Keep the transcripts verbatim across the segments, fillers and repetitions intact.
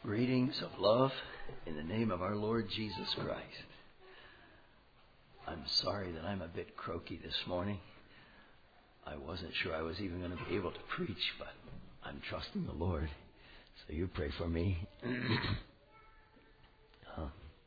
Greetings of love in the name of our Lord Jesus Christ. I'm sorry that I'm a bit croaky this morning. I wasn't sure I was even going to be able to preach, but I'm trusting the Lord. So you pray for me. uh,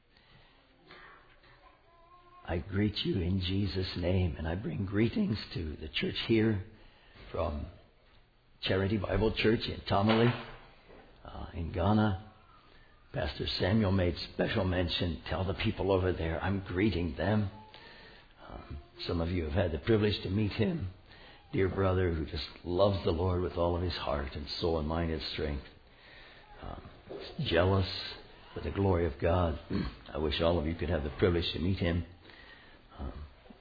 I greet you in Jesus' name, and I bring greetings to the church here from Charity Bible Church in Tamale, uh, in Ghana. Pastor Samuel made special mention. Tell the people over there I'm greeting them. Um, some of you have had the privilege to meet him. Dear brother who just loves the Lord with all of his heart and soul and mind and strength. Um, jealous for the glory of God. I wish all of you could have the privilege to meet him. Um,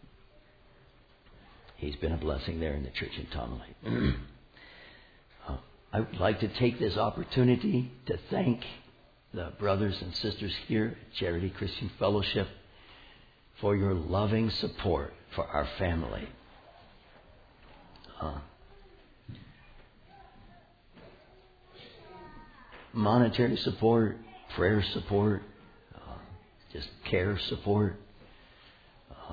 he's been a blessing there in the church in Tamale. uh, I would like to take this opportunity to thank the brothers and sisters here at Charity Christian Fellowship for your loving support for our family. Uh, monetary support, prayer support, uh, just care support. Uh,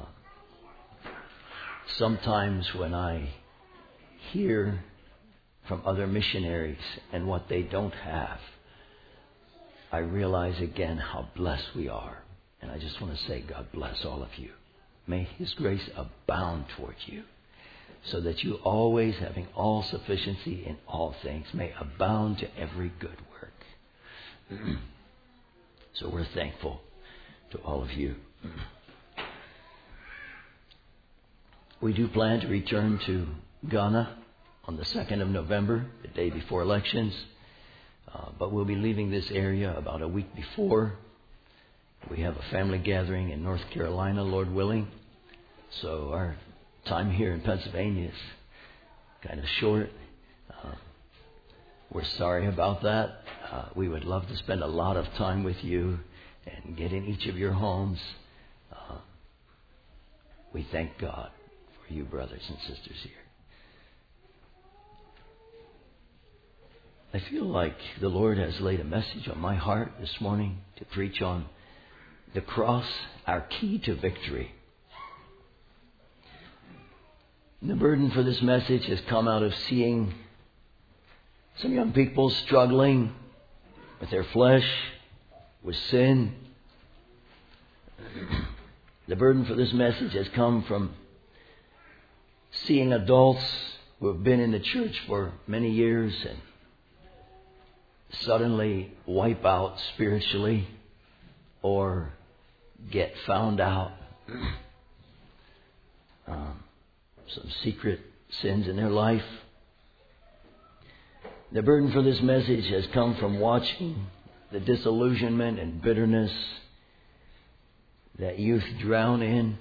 sometimes when I hear from other missionaries and what they don't have, I realize again how blessed we are. And I just want to say, God bless all of you. May His grace abound towards you, so that you always, having all sufficiency in all things, may abound to every good work. So we're thankful to all of you. We do plan to return to Ghana on the second of November, the day before elections. Uh, but we'll be leaving this area about a week before. We have a family gathering in North Carolina, Lord willing. So our time here in Pennsylvania is kind of short. Uh, we're sorry about that. Uh, we would love to spend a lot of time with you and get in each of your homes. Uh, we thank God for you, brothers and sisters here. I feel like the Lord has laid a message on my heart this morning to preach on the cross, our key to victory. And the burden for this message has come out of seeing some young people struggling with their flesh, with sin. The burden for this message has come from seeing adults who have been in the church for many years and suddenly wipe out spiritually or get found out. Um, some secret sins in their life. The burden for this message has come from watching the disillusionment and bitterness that youth drown in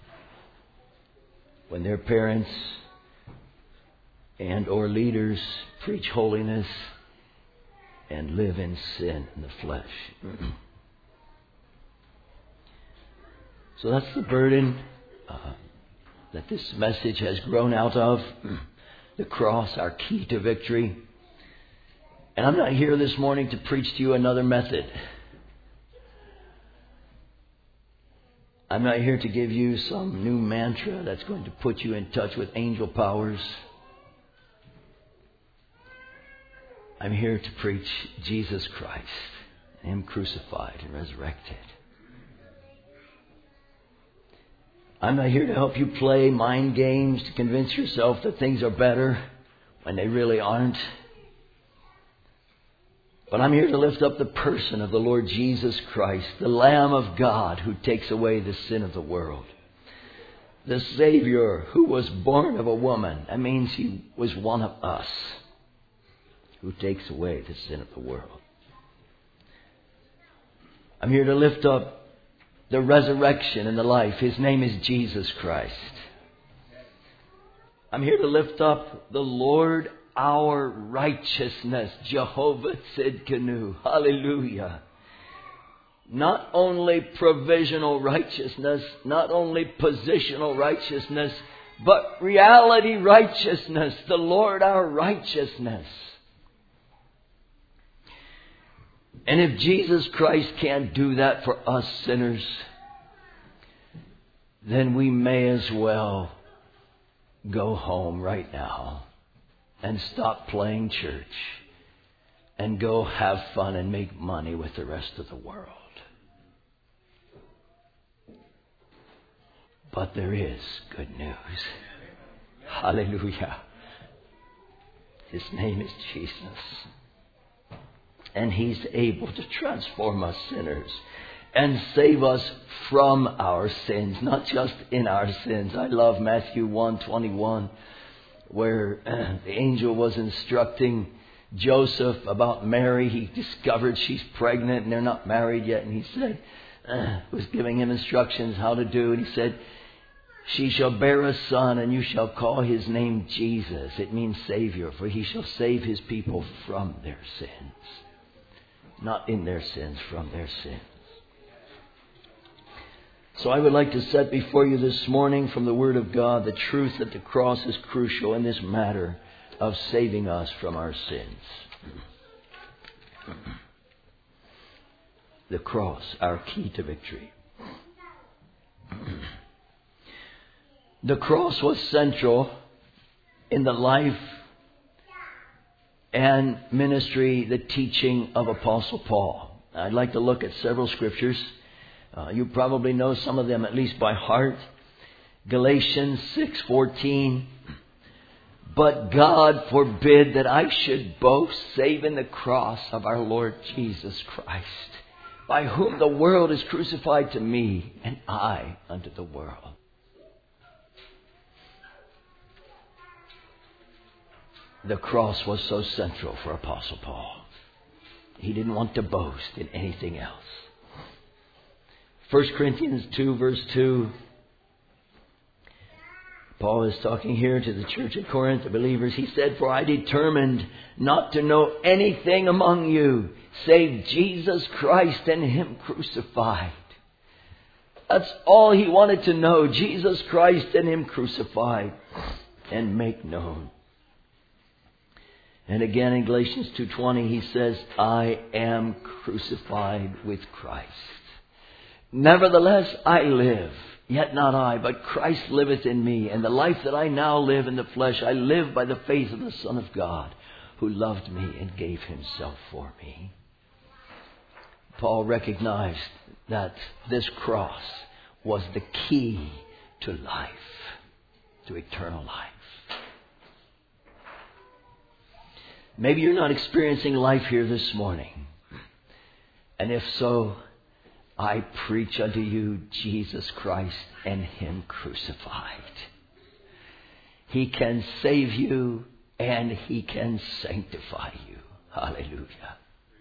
when their parents and or leaders preach holiness and live in sin in the flesh. So that's the burden uh, that this message has grown out of. The cross, our key to victory. And I'm not here this morning to preach to you another method. I'm not here to give you some new mantra that's going to put you in touch with angel powers. I'm here to preach Jesus Christ, Him crucified and resurrected. I'm not here to help you play mind games to convince yourself that things are better when they really aren't. But I'm here to lift up the person of the Lord Jesus Christ, the Lamb of God who takes away the sin of the world. The Savior who was born of a woman. That means He was one of us, who takes away the sin of the world. I'm here to lift up the resurrection and the life. His name is Jesus Christ. I'm here to lift up the Lord our righteousness, Jehovah Tzidkenu. Hallelujah. Not only provisional righteousness, not only positional righteousness, but reality righteousness, the Lord our righteousness. And if Jesus Christ can't do that for us sinners, then we may as well go home right now and stop playing church and go have fun and make money with the rest of the world. But there is good news. Hallelujah. His name is Jesus. And He's able to transform us sinners and save us from our sins, not just in our sins. I love Matthew one twenty-one, where uh, the angel was instructing Joseph about Mary. He discovered she's pregnant and they're not married yet. And he said, uh, was giving him instructions how to do. And he said, she shall bear a son, and you shall call his name Jesus. It means Savior, for he shall save his people from their sins. Not in their sins, from their sins. So I would like to set before you this morning from the Word of God the truth that the cross is crucial in this matter of saving us from our sins. The cross, our key to victory. The cross was central in the life and ministry, the teaching of Apostle Paul. I'd like to look at several scriptures. Uh, you probably know some of them at least by heart. Galatians six fourteen. But God forbid that I should boast save in the cross of our Lord Jesus Christ, by whom the world is crucified to me, and I unto the world. The cross was so central for Apostle Paul. He didn't want to boast in anything else. First Corinthians two verse two. Paul is talking here to the church at Corinth, the believers. He said, for I determined not to know anything among you save Jesus Christ and Him crucified. That's all he wanted to know. Jesus Christ and Him crucified and make known. And again in Galatians two twenty he says, I am crucified with Christ. Nevertheless I live, yet not I, but Christ liveth in me. And the life that I now live in the flesh, I live by the faith of the Son of God, who loved me and gave Himself for me. Paul recognized that this cross was the key to life, to eternal life. Maybe you're not experiencing life here this morning. And if so, I preach unto you Jesus Christ and Him crucified. He can save you and He can sanctify you. Hallelujah.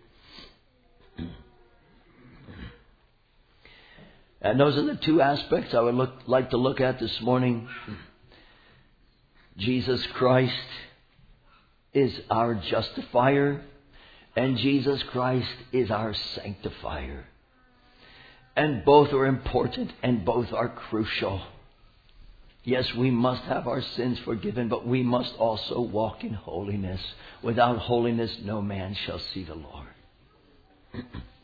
And those are the two aspects I would look, like to look at this morning. Jesus Christ is our justifier, and Jesus Christ is our sanctifier. And both are important and both are crucial. Yes, we must have our sins forgiven, but we must also walk in holiness. Without holiness, no man shall see the Lord.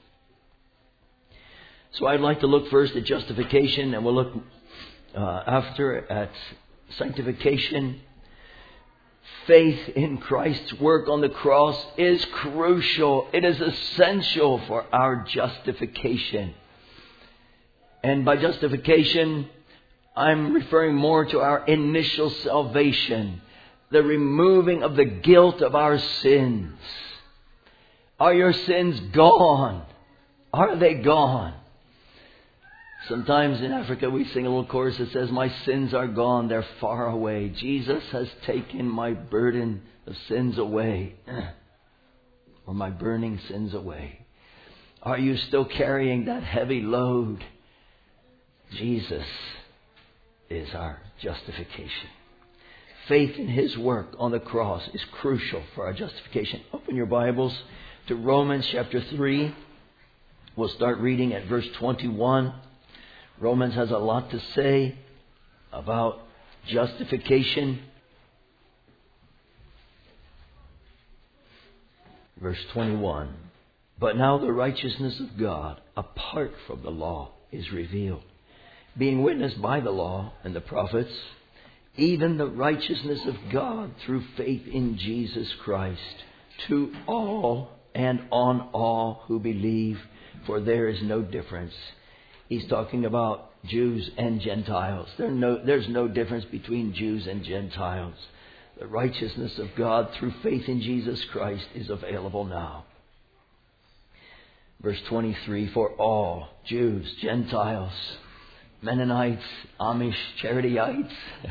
So I'd like to look first at justification, and we'll look uh, after at sanctification. Faith in Christ's work on the cross is crucial. It is essential for our justification. And by justification, I'm referring more to our initial salvation, the removing of the guilt of our sins. Are your sins gone? Are they gone? Sometimes in Africa we sing a little chorus that says, my sins are gone, they're far away. Jesus has taken my burden of sins away, or my burning sins away. Are you still carrying that heavy load? Jesus is our justification. Faith in His work on the cross is crucial for our justification. Open your Bibles to Romans chapter three. We'll start reading at verse twenty-one. Romans has a lot to say about justification. Verse twenty-one. But now the righteousness of God, apart from the law, is revealed, being witnessed by the law and the prophets, even the righteousness of God through faith in Jesus Christ, to all and on all who believe, for there is no difference. He's talking about Jews and Gentiles. There no, there's no difference between Jews and Gentiles. The righteousness of God through faith in Jesus Christ is available now. Verse twenty-three, for all, Jews, Gentiles, Mennonites, Amish, Charityites,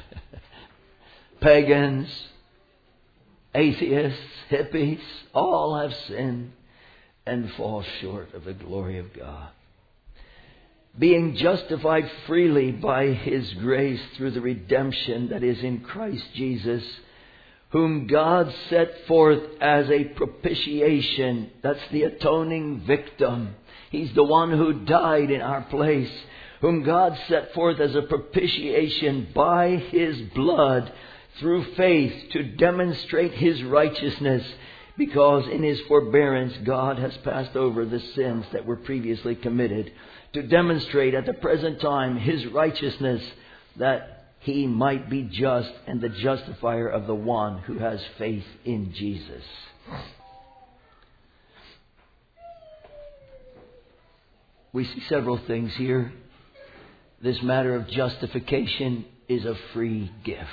pagans, atheists, hippies, all have sinned and fall short of the glory of God. Being justified freely by His grace through the redemption that is in Christ Jesus, whom God set forth as a propitiation. That's the atoning victim. He's the one who died in our place, whom God set forth as a propitiation by His blood through faith to demonstrate His righteousness, because in His forbearance God has passed over the sins that were previously committed, to demonstrate at the present time His righteousness, that He might be just and the justifier of the one who has faith in Jesus. We see several things here. This matter of justification is a free gift.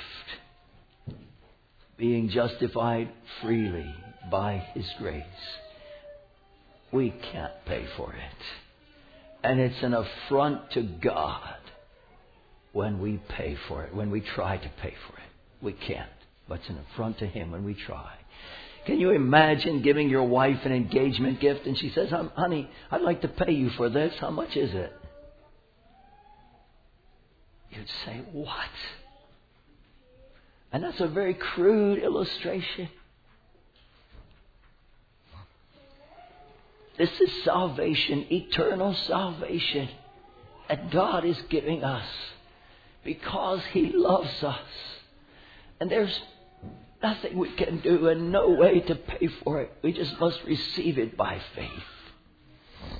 Being justified freely by His grace. We can't pay for it. And it's an affront to God when we pay for it, when we try to pay for it. We can't. But it's an affront to Him when we try. Can you imagine giving your wife an engagement gift and she says, honey, I'd like to pay you for this. How much is it? You'd say, what? And that's a very crude illustration. This is salvation, eternal salvation, that God is giving us because He loves us. And there's nothing we can do and no way to pay for it. We just must receive it by faith.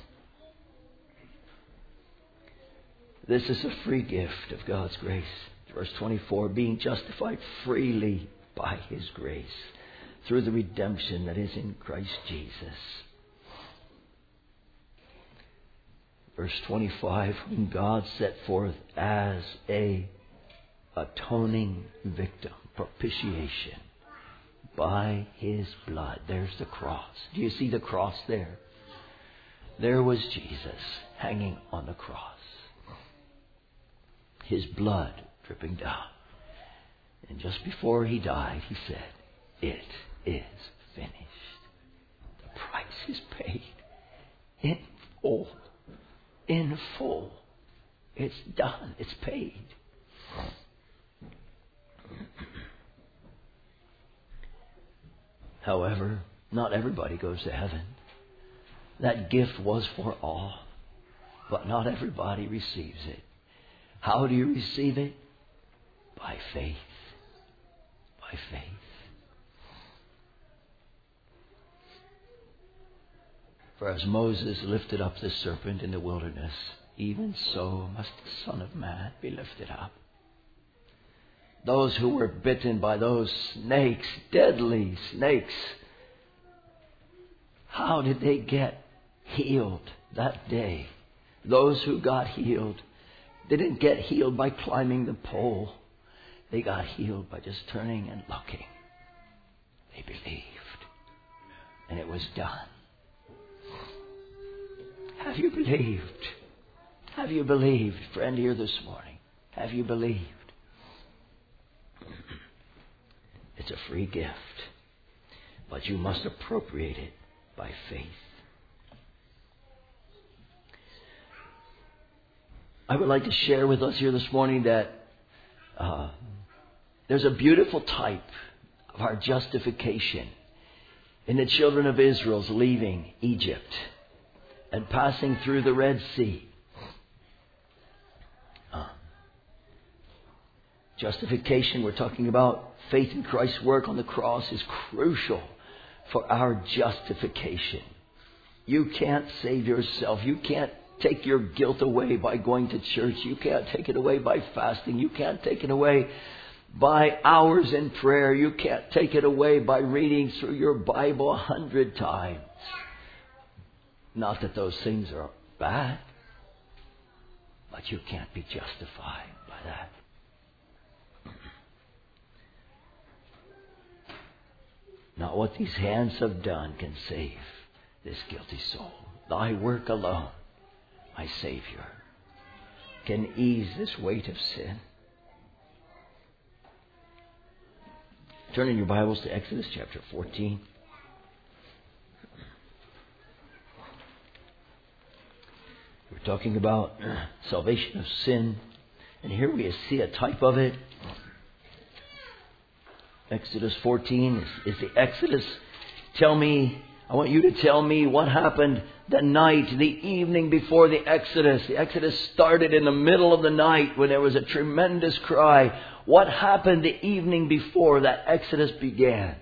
This is a free gift of God's grace. Verse twenty-four, being justified freely by His grace through the redemption that is in Christ Jesus. Verse twenty-five, whom God set forth as a atoning victim, propitiation by His blood. There's the cross. Do you see the cross there? There was Jesus hanging on the cross. His blood dripping down. And just before He died, He said, it is finished. The price is paid in full. In full. It's done. It's paid. However, not everybody goes to heaven. That gift was for all, but not everybody receives it. How do you receive it? By faith. By faith. For as Moses lifted up the serpent in the wilderness, even so must the Son of Man be lifted up. Those who were bitten by those snakes, deadly snakes, how did they get healed that day? Those who got healed didn't get healed by climbing the pole. They got healed by just turning and looking. They believed. And it was done. Have you believed? Have you believed, friend, here this morning? Have you believed? It's a free gift, but you must appropriate it by faith. I would like to share with us here this morning that uh, there's a beautiful type of our justification in the children of Israel's leaving Egypt and passing through the Red Sea. Uh, justification, we're talking about faith in Christ's work on the cross, is crucial for our justification. You can't save yourself. You can't take your guilt away by going to church. You can't take it away by fasting. You can't take it away by hours in prayer. You can't take it away by reading through your Bible a hundred times. Not that those things are bad, but you can't be justified by that. Not what these hands have done can save this guilty soul. Thy work alone, my Savior, can ease this weight of sin. Turn in your Bibles to Exodus chapter fourteen. We're talking about salvation of sin. And here we see a type of it. Exodus fourteen is, is the Exodus. Tell me, I want you to tell me what happened the night, the evening before the Exodus. The Exodus started in the middle of the night when there was a tremendous cry. What happened the evening before that Exodus began?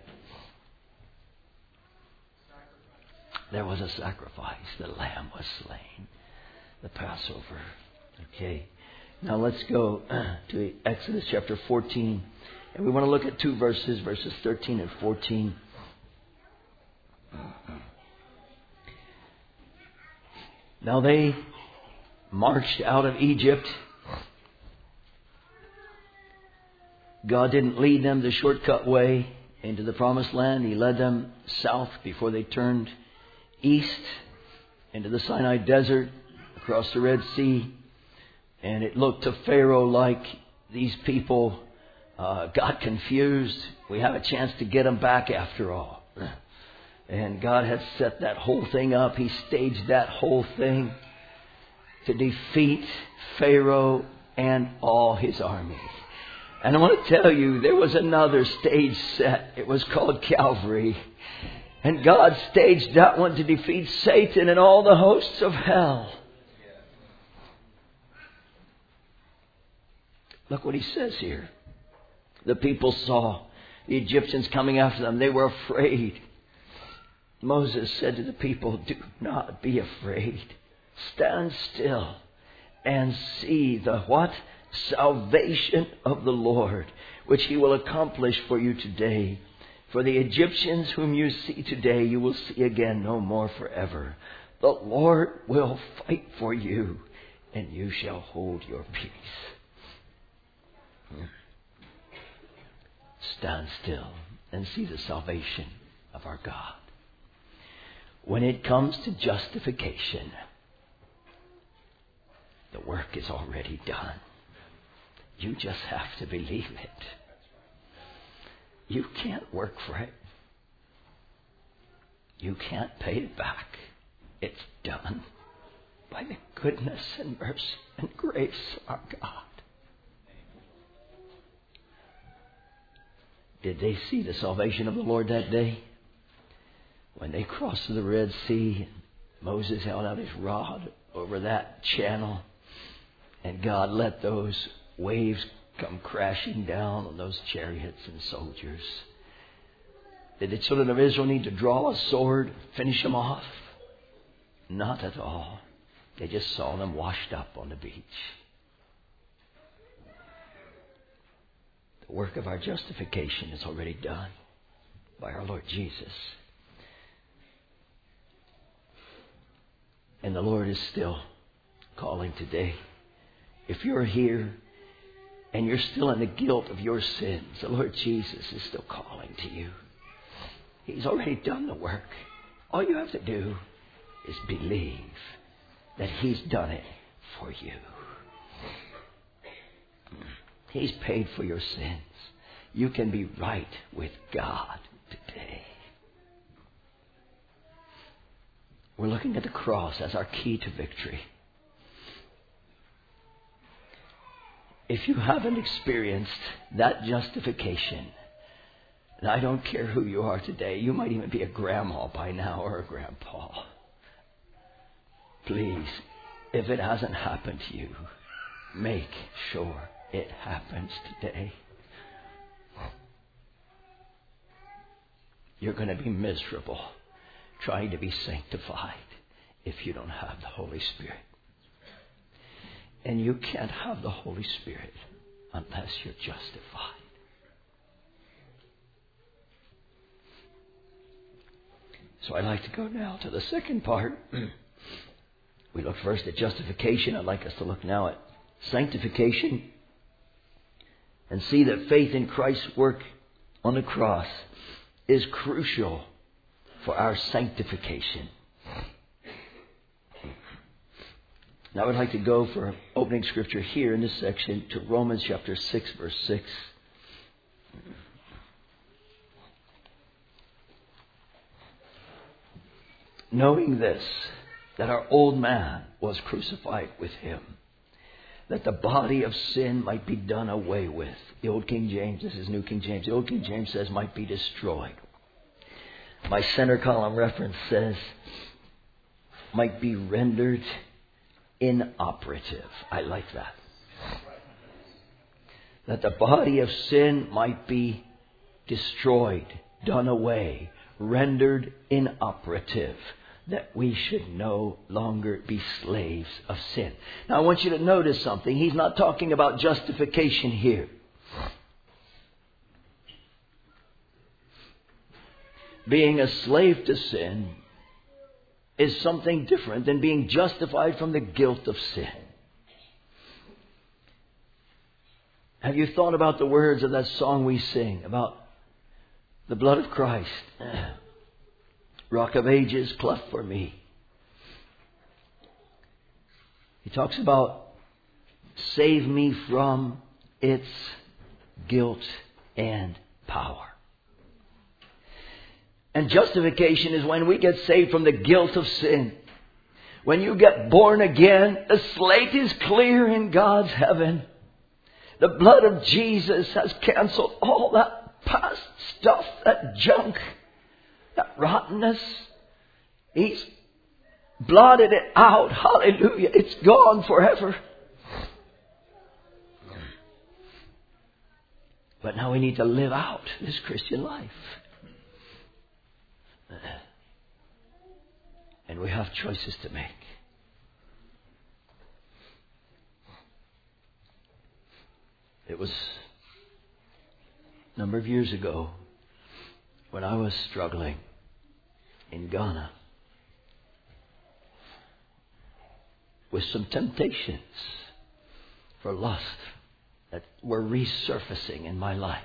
There was a sacrifice. The lamb was slain. The Passover. Okay. Now let's go to Exodus chapter fourteen. And we want to look at two verses, verses thirteen and fourteen. Now they marched out of Egypt. God didn't lead them the shortcut way into the promised land. He led them south before they turned east into the Sinai desert, across the Red Sea. And it looked to Pharaoh like these people uh, got confused. We have a chance to get them back after all. And God had set that whole thing up. He staged that whole thing to defeat Pharaoh and all his army. And I want to tell you, there was another stage set. It was called Calvary. And God staged that one to defeat Satan and all the hosts of hell. Look what he says here. The people saw the Egyptians coming after them. They were afraid. Moses said to the people, do not be afraid. Stand still and see the what? Salvation of the Lord, which he will accomplish for you today. For the Egyptians whom you see today, you will see again no more forever. The Lord will fight for you, and you shall hold your peace. Stand still and see the salvation of our God. When it comes to justification, the work is already done. You just have to believe it. You can't work for it. You can't pay it back. It's done by the goodness and mercy and grace of our God. Did they see the salvation of the Lord that day? When they crossed the Red Sea, and Moses held out his rod over that channel, and God let those waves come crashing down on those chariots and soldiers. Did the children of Israel need to draw a sword, finish them off? Not at all. They just saw them washed up on the beach. The work of our justification is already done by our Lord Jesus. And the Lord is still calling today. If you're here and you're still in the guilt of your sins, the Lord Jesus is still calling to you. He's already done the work. All you have to do is believe that He's done it for you. He's paid for your sins. You can be right with God today. We're looking at the cross as our key to victory. If you haven't experienced that justification, and I don't care who you are today, you might even be a grandma by now or a grandpa. Please, if it hasn't happened to you, make sure it happens today. You're going to be miserable trying to be sanctified if you don't have the Holy Spirit. And you can't have the Holy Spirit unless you're justified. So I'd like to go now to the second part. We looked first at justification. I'd like us to look now at sanctification and see that faith in Christ's work on the cross is crucial for our sanctification. Now I'd like to go for opening scripture here in this section to Romans chapter six, verse six. Knowing this, that our old man was crucified with him, that the body of sin might be done away with. The old King James, this is New King James, the old King James says might be destroyed. My center column reference says might be rendered inoperative. I like that. That the body of sin might be destroyed, done away, rendered inoperative. That we should no longer be slaves of sin. Now I want you to notice something. He's not talking about justification here. Being a slave to sin is something different than being justified from the guilt of sin. Have you thought about the words of that song we sing about the blood of Christ? Rock of Ages, cleft for me. He talks about save me from its guilt and power. And justification is when we get saved from the guilt of sin. When you get born again, the slate is clear in God's heaven. The blood of Jesus has canceled all that past stuff, that junk, that rottenness. He's blotted it out. Hallelujah. It's gone forever. But now we need to live out this Christian life. And we have choices to make. It was a number of years ago when I was struggling in Ghana with some temptations for lust that were resurfacing in my life.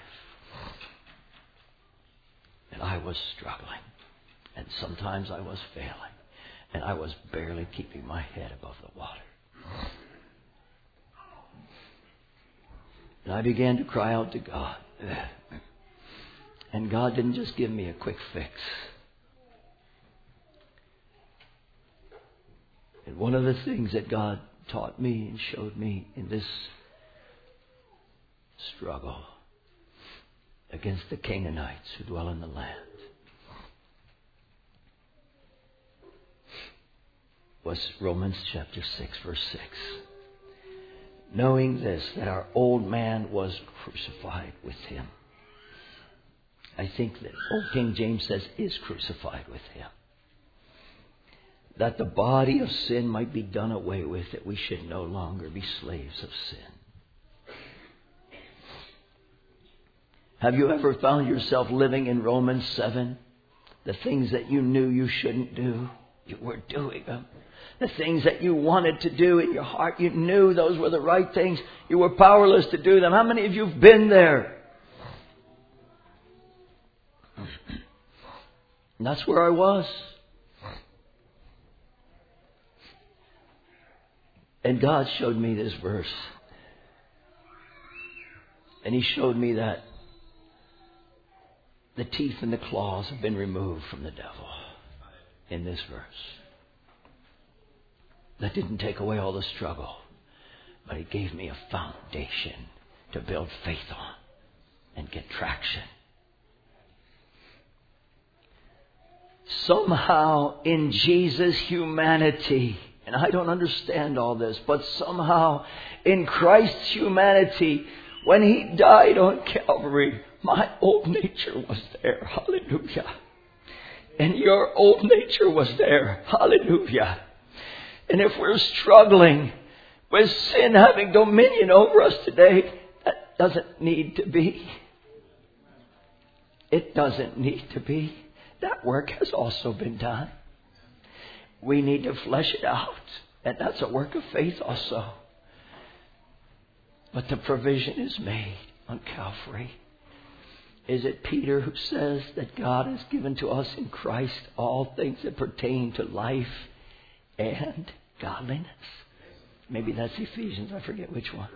And I was struggling. And sometimes I was failing. And I was barely keeping my head above the water. And I began to cry out to God. And God didn't just give me a quick fix. And one of the things that God taught me and showed me in this struggle against the Canaanites who dwell in the land was Romans chapter six, verse six. Knowing this, that our old man was crucified with him. I think that old King James says is crucified with him. That the body of sin might be done away with, that we should no longer be slaves of sin. Have you ever found yourself living in Romans seven? The things that you knew you shouldn't do, you were doing them. The things that you wanted to do in your heart, you knew those were the right things. You were powerless to do them. How many of you have been there? And that's where I was. And God showed me this verse. And He showed me that the teeth and the claws have been removed from the devil in this verse. That didn't take away all the struggle, but it gave me a foundation to build faith on and get traction. Somehow in Jesus' humanity, and I don't understand all this, but somehow in Christ's humanity, when He died on Calvary, my old nature was there. Hallelujah. And your old nature was there. Hallelujah. And if we're struggling with sin having dominion over us today, that doesn't need to be. It doesn't need to be. That work has also been done. We need to flesh it out. And that's a work of faith also. But the provision is made on Calvary. Is it Peter who says that God has given to us in Christ all things that pertain to life and godliness? Maybe that's Ephesians. I forget which one.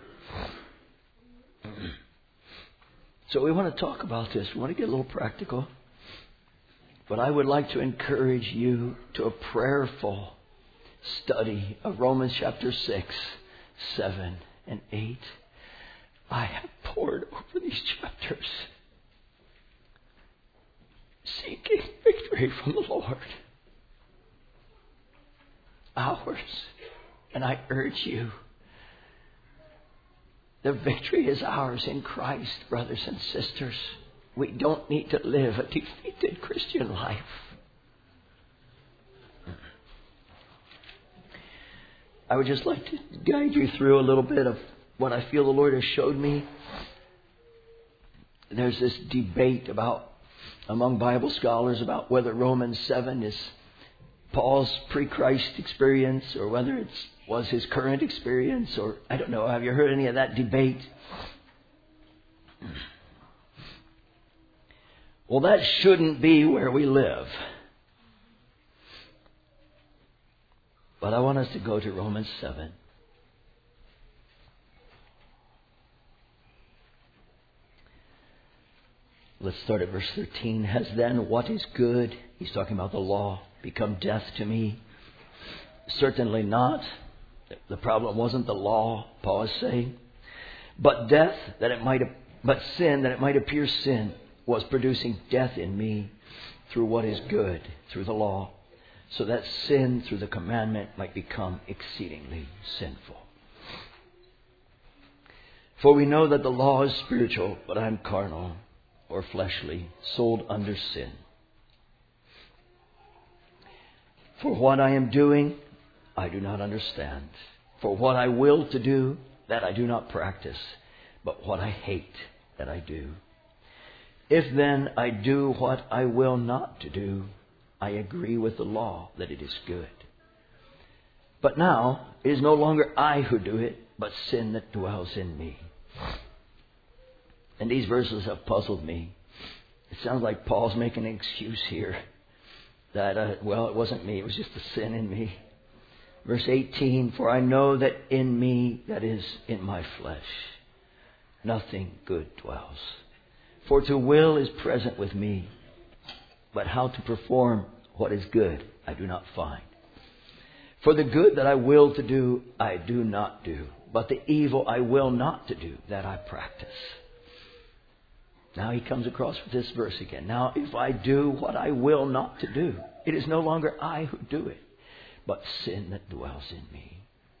So we want to talk about this. We want to get a little practical. But I would like to encourage you to a prayerful study of Romans chapter six, seven, and eight. I have pored over these chapters, seeking victory from the Lord. Ours. And I urge you, the victory is ours in Christ, brothers and sisters. We don't need to live a defeated Christian life. I would just like to guide you through a little bit of what I feel the Lord has showed me. There's this debate about among Bible scholars about whether Romans seven is Paul's pre-Christ experience or whether it was his current experience, or I don't know. Have you heard any of that debate? Well, that shouldn't be where we live. But I want us to go to Romans seven. Let's start at verse thirteen. Has then what is good, he's talking about the law, become death to me? Certainly not. The problem wasn't the law, Paul is saying. But death, that it might, but sin, that it might appear sin, was producing death in me through what is good, through the law, so that sin through the commandment might become exceedingly sinful. For we know that the law is spiritual, but I am carnal, or fleshly, sold under sin. For what I am doing, I do not understand. For what I will to do, that I do not practice, but what I hate, that I do. If then I do what I will not to do, I agree with the law that it is good. But now it is no longer I who do it, but sin that dwells in me. And these verses have puzzled me. It sounds like Paul's making an excuse here. That, uh, well, it wasn't me, it was just the sin in me. Verse eighteen, for I know that in me, that is, in my flesh, nothing good dwells. For to will is present with me, but how to perform what is good I do not find. For the good that I will to do, I do not do, but the evil I will not to do, that I practice. Now he comes across with this verse again. Now if I do what I will not to do, it is no longer I who do it, but sin that dwells in me.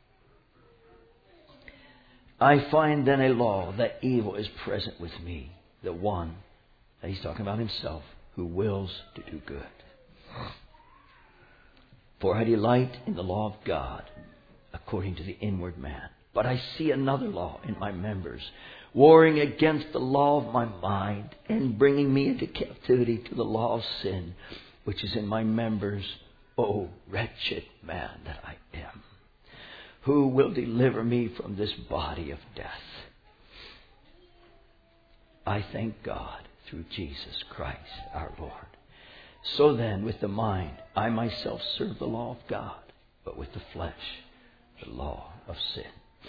I find then a law that evil is present with me, the one, that he's talking about himself, who wills to do good. For I delight in the law of God according to the inward man. But I see another law in my members, warring against the law of my mind and bringing me into captivity to the law of sin, which is in my members. O wretched man that I am, who will deliver me from this body of death? I thank God through Jesus Christ our Lord. So then, with the mind, I myself serve the law of God, but with the flesh, the law of sin.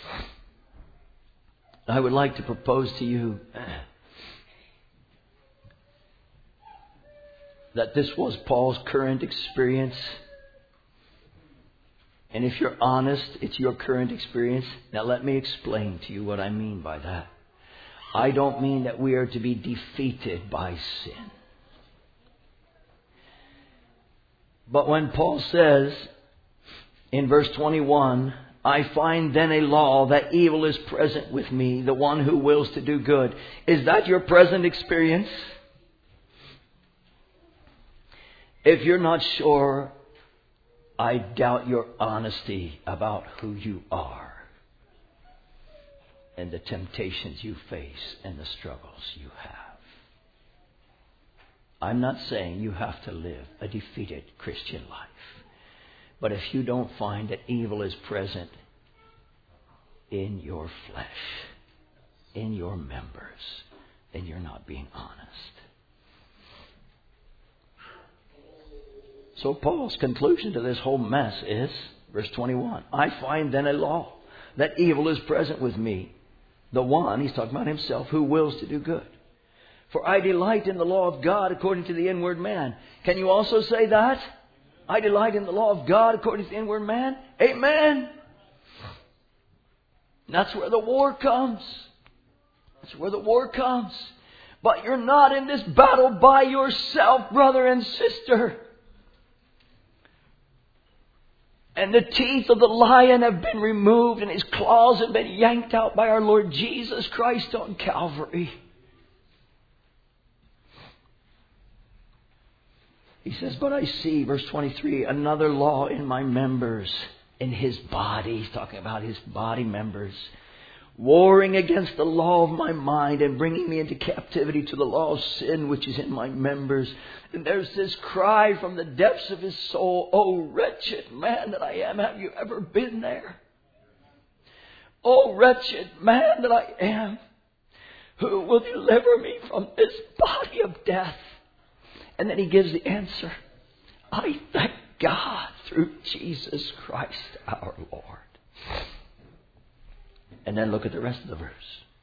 I would like to propose to you that this was Paul's current experience. And if you're honest, it's your current experience. Now let me explain to you what I mean by that. I don't mean that we are to be defeated by sin. But when Paul says in verse twenty-one, I find then a law that evil is present with me, the one who wills to do good. Is that your present experience? If you're not sure, I doubt your honesty about who you are and the temptations you face and the struggles you have. I'm not saying you have to live a defeated Christian life. But if you don't find that evil is present in your flesh, in your members, then you're not being honest. So Paul's conclusion to this whole mess is, verse twenty-one, I find then a law, that evil is present with me. The one, he's talking about himself, who wills to do good. For I delight in the law of God according to the inward man. Can you also say that? I delight in the law of God according to the inward man. Amen. That's where the war comes. That's where the war comes. But you're not in this battle by yourself, brother and sister. And the teeth of the lion have been removed and his claws have been yanked out by our Lord Jesus Christ on Calvary. He says, but I see, verse twenty-three, another law in my members, in his body. He's talking about his body members. Warring against the law of my mind and bringing me into captivity to the law of sin which is in my members. And there's this cry from the depths of his soul, oh wretched man that I am, have you ever been there? Oh wretched man that I am, who will deliver me from this body of death? And then he gives the answer. I thank God through Jesus Christ our Lord. And then look at the rest of the verse.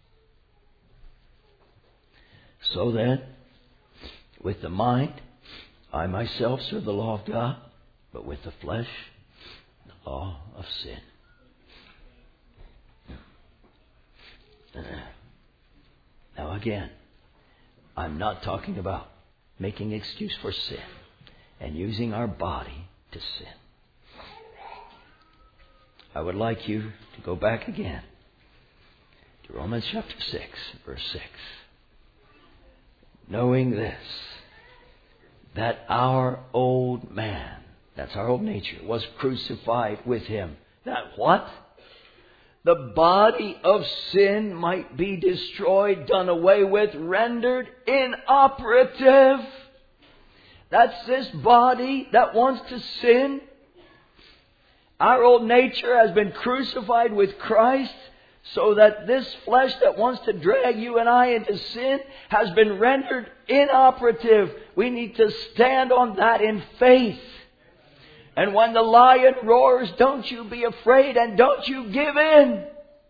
So then, with the mind, I myself serve the law of God, but with the flesh, the law of sin. Now again, I'm not talking about making excuse for sin and using our body to sin. I would like you to go back again to Romans chapter six, verse six. Knowing this, that our old man, that's our old nature, was crucified with him. That what? The body of sin might be destroyed, done away with, rendered inoperative. That's this body that wants to sin. Our old nature has been crucified with Christ so that this flesh that wants to drag you and I into sin has been rendered inoperative. We need to stand on that in faith. And when the lion roars, don't you be afraid and don't you give in.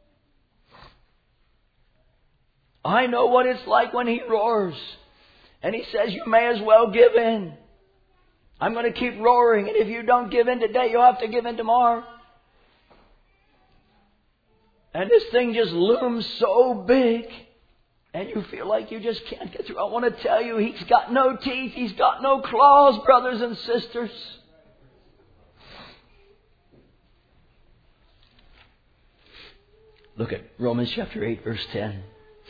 I know what it's like when he roars. And he says, you may as well give in. I'm going to keep roaring. And if you don't give in today, you'll have to give in tomorrow. And this thing just looms so big. And you feel like you just can't get through. I want to tell you, he's got no teeth. He's got no claws, brothers and sisters. Look at Romans chapter eight, verse ten.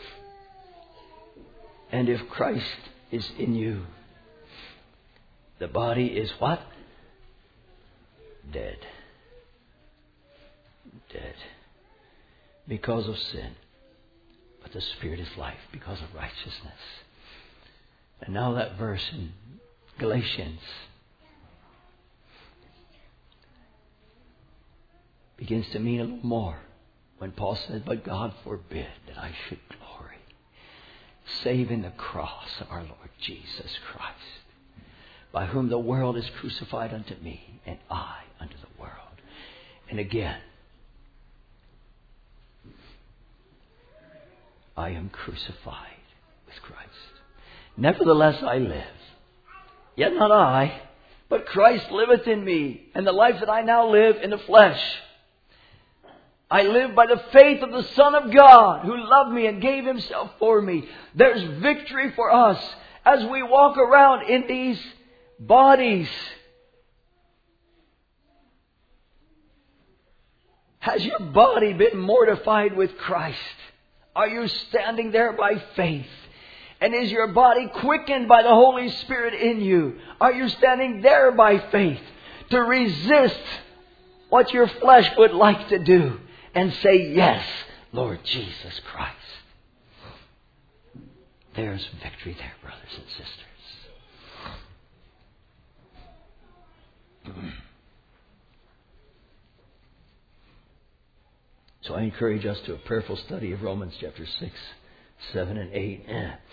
And if Christ is in you, the body is what? Dead. Dead. Because of sin. But the Spirit is life because of righteousness. And now that verse in Galatians begins to mean a little more. When Paul said, but God forbid that I should glory, save in the cross of our Lord Jesus Christ, by whom the world is crucified unto me, and I unto the world. And again, I am crucified with Christ. Nevertheless I live, yet not I, but Christ liveth in me, and the life that I now live in the flesh, I live by the faith of the Son of God who loved me and gave himself for me. There's victory for us as we walk around in these bodies. Has your body been mortified with Christ? Are you standing there by faith? And is your body quickened by the Holy Spirit in you? Are you standing there by faith to resist what your flesh would like to do and say, yes, Lord Jesus Christ? There's victory there, brothers and sisters. So I encourage us to a prayerful study of Romans chapter six, seven, and eight.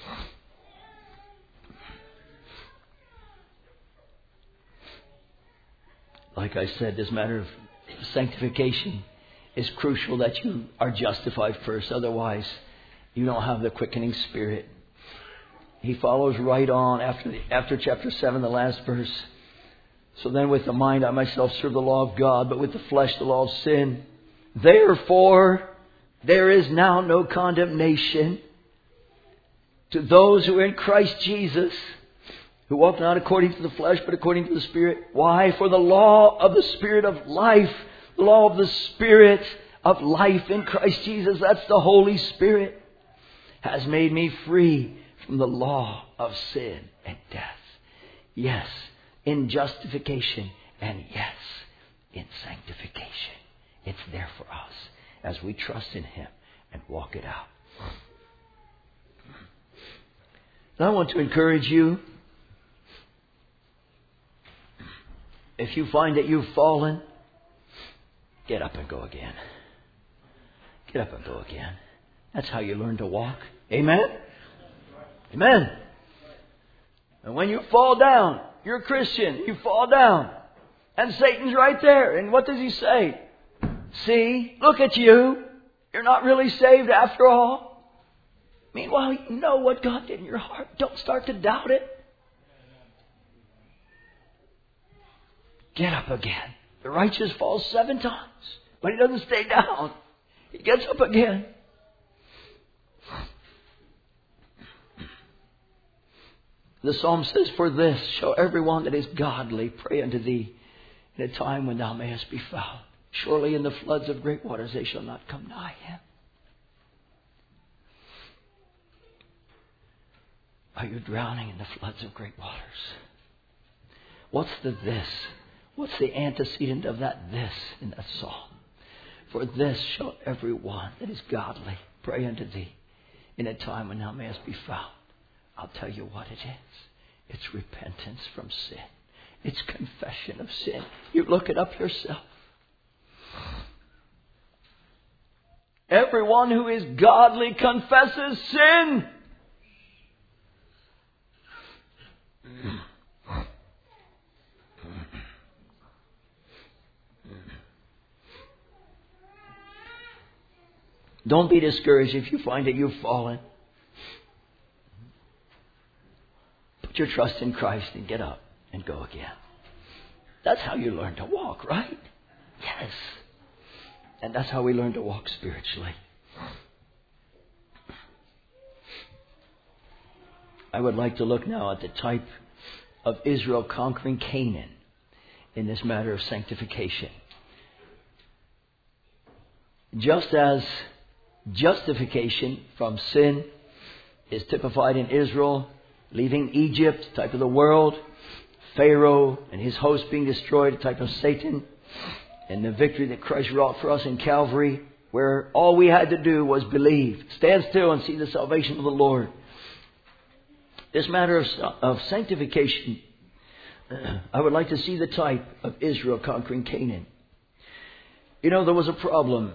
Like I said, this matter of sanctification is crucial that you are justified first. Otherwise, you don't have the quickening Spirit. He follows right on after the, after chapter seven, the last verse. So then with the mind I myself serve the law of God, but with the flesh the law of sin. Therefore, there is now no condemnation to those who are in Christ Jesus, who walk not according to the flesh, but according to the Spirit. Why? For the law of the Spirit of life, the law of the Spirit of life in Christ Jesus, that's the Holy Spirit, has made me free from the law of sin and death. Yes, in justification, and yes, in sanctification. It's there for us as we trust in Him and walk it out. Now I want to encourage you, if you find that you've fallen, get up and go again. Get up and go again. That's how you learn to walk. Amen? Amen. And when you fall down, you're a Christian, you fall down, and Satan's right there. And what does he say? See, look at you. You're not really saved after all. Meanwhile, you know what God did in your heart. Don't start to doubt it. Get up again. The righteous falls seven times, but he doesn't stay down. He gets up again. The psalm says, for this shall everyone that is godly pray unto thee in a time when thou mayest be found. Surely in the floods of great waters they shall not come nigh him. Are you drowning in the floods of great waters? What's the this? What's the antecedent of that this in that psalm? For this shall every one that is godly pray unto thee in a time when thou mayest be found. I'll tell you what it is. It's repentance from sin. It's confession of sin. You look it up yourself. Everyone who is godly confesses sin. Don't be discouraged if you find that you've fallen. Put your trust in Christ and get up and go again. That's how you learn to walk, right? Yes. And that's how we learn to walk spiritually. I would like to look now at the type of Israel conquering Canaan in this matter of sanctification. Just as justification from sin is typified in Israel, leaving Egypt, type of the world, Pharaoh and his host being destroyed, a type of Satan, and the victory that Christ wrought for us in Calvary, where all we had to do was believe. Stand still and see the salvation of the Lord. This matter of, of sanctification, I would like to see the type of Israel conquering Canaan. You know, there was a problem.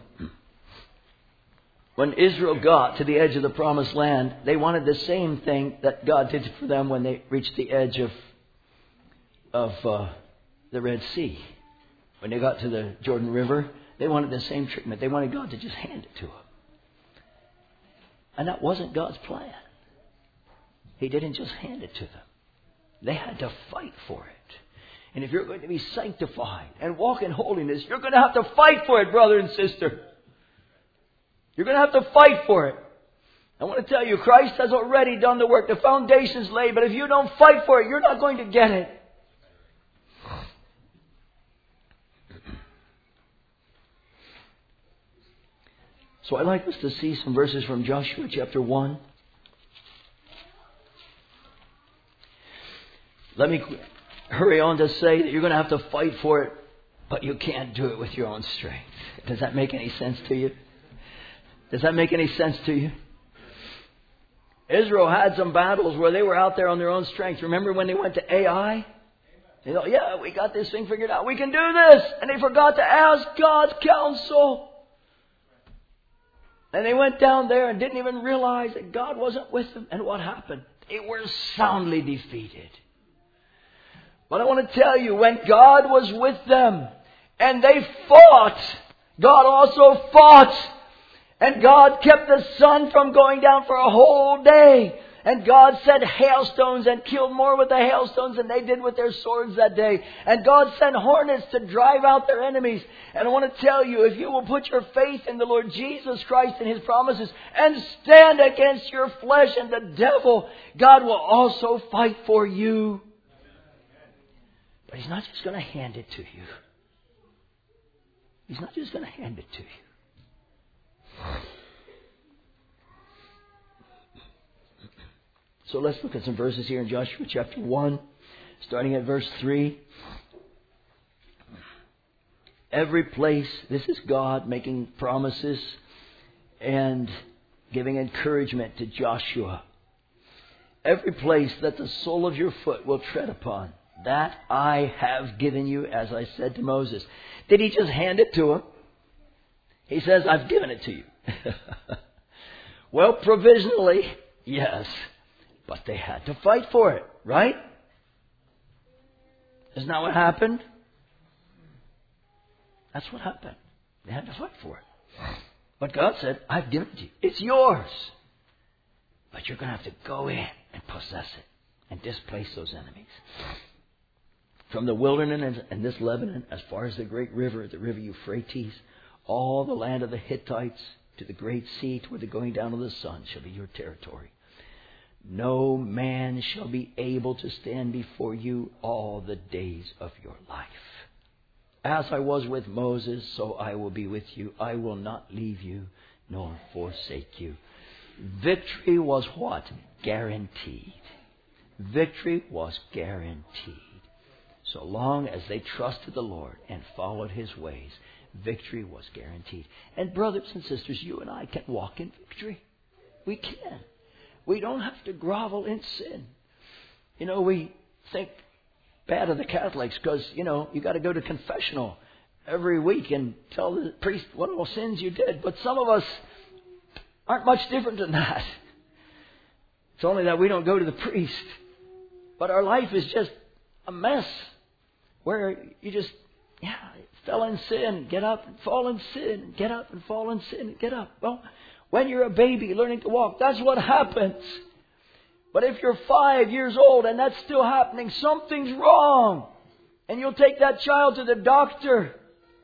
When Israel got to the edge of the promised land, they wanted the same thing that God did for them when they reached the edge of, of uh, the Red Sea. When they got to the Jordan River, they wanted the same treatment. They wanted God to just hand it to them. And that wasn't God's plan. He didn't just hand it to them. They had to fight for it. And if you're going to be sanctified and walk in holiness, you're going to have to fight for it, brother and sister. You're going to have to fight for it. I want to tell you, Christ has already done the work. The foundation's laid. But if you don't fight for it, you're not going to get it. So I'd like us to see some verses from Joshua chapter one. Let me hurry on to say that you're going to have to fight for it, but you can't do it with your own strength. Does that make any sense to you? Does that make any sense to you? Israel had some battles where they were out there on their own strength. Remember when they went to Ai? They thought, yeah, we got this thing figured out. We can do this. And they forgot to ask God's counsel. And they went down there and didn't even realize that God wasn't with them. And what happened? They were soundly defeated. But I want to tell you, when God was with them and they fought, God also fought. And God kept the sun from going down for a whole day. And God sent hailstones and killed more with the hailstones than they did with their swords that day. And God sent hornets to drive out their enemies. And I want to tell you, if you will put your faith in the Lord Jesus Christ and His promises and stand against your flesh and the devil, God will also fight for you. But He's not just going to hand it to you. He's not just going to hand it to you. So let's look at some verses here in Joshua chapter one, starting at verse three. Every place, this is God making promises and giving encouragement to Joshua. Every place that the sole of your foot will tread upon, that I have given you, as I said to Moses. Did He just hand it to him? He says, I've given it to you. Well, provisionally, yes. But they had to fight for it, right? Isn't that what happened? That's what happened. They had to fight for it. But God said, I've given it to you. It's yours. But you're going to have to go in and possess it and displace those enemies. From the wilderness and this Lebanon, as far as the great river, the river Euphrates, all the land of the Hittites to the great sea toward the going down of the sun shall be your territory. No man shall be able to stand before you all the days of your life. As I was with Moses, so I will be with you. I will not leave you nor forsake you. Victory was what? Guaranteed. Victory was guaranteed. So long as they trusted the Lord and followed His ways, victory was guaranteed. And brothers and sisters, you and I can walk in victory. We can. We don't have to grovel in sin. You know, we think bad of the Catholics because, you know, you got to go to confessional every week and tell the priest what all sins you did. But some of us aren't much different than that. It's only that we don't go to the priest. But our life is just a mess where you just, yeah, fell in sin, get up and fall in sin, get up and fall in sin, and get up. Well, when you're a baby learning to walk, that's what happens. But if you're five years old and that's still happening, something's wrong. And you'll take that child to the doctor.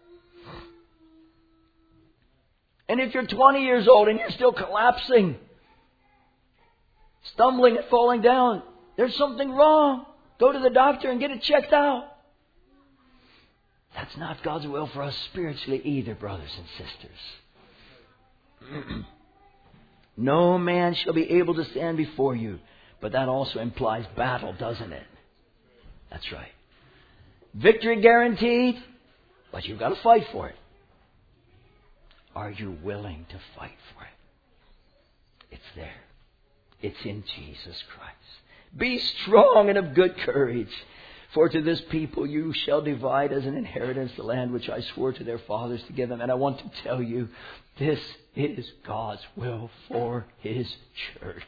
And if you're twenty years old and you're still collapsing, stumbling and falling down, there's something wrong. Go to the doctor and get it checked out. That's not God's will for us spiritually either, brothers and sisters. No man shall be able to stand before you. But that also implies battle, doesn't it? That's right. Victory guaranteed, but you've got to fight for it. Are you willing to fight for it? It's there. It's in Jesus Christ. Be strong and of good courage. For to this people you shall divide as an inheritance the land which I swore to their fathers to give them. And I want to tell you, this is God's will for His church.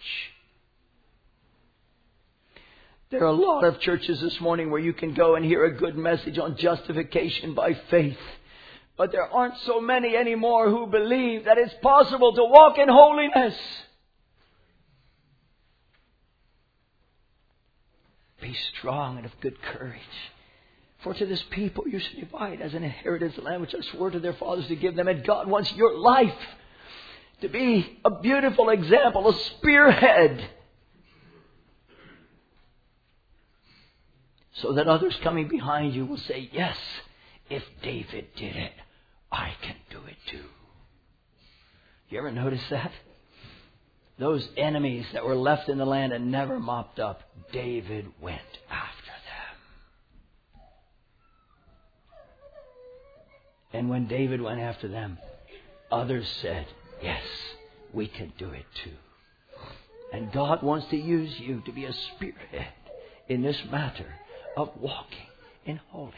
There are a lot of churches this morning where you can go and hear a good message on justification by faith. But there aren't so many anymore who believe that it's possible to walk in holiness. Be strong and of good courage. For to this people you shall divide as an inheritance the land which I swore to their fathers to give them. And God wants your life to be a beautiful example, a spearhead. So that others coming behind you will say, yes, if David did it, I can do it too. You ever notice that? Those enemies that were left in the land and never mopped up, David went after And when David went after them, others said, yes, we can do it too. And God wants to use you to be a spearhead in this matter of walking in holiness.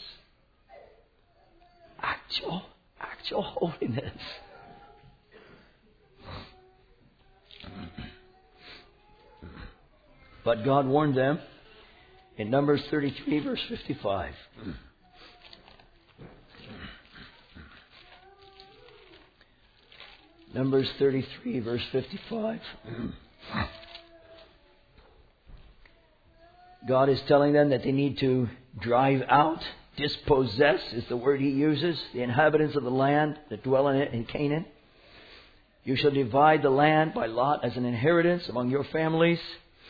Actual, actual holiness. But God warned them in Numbers thirty-three, verse fifty-five. Numbers thirty-three, verse fifty-five. God is telling them that they need to drive out, dispossess is the word He uses, the inhabitants of the land that dwell in it in Canaan. You shall divide the land by lot as an inheritance among your families.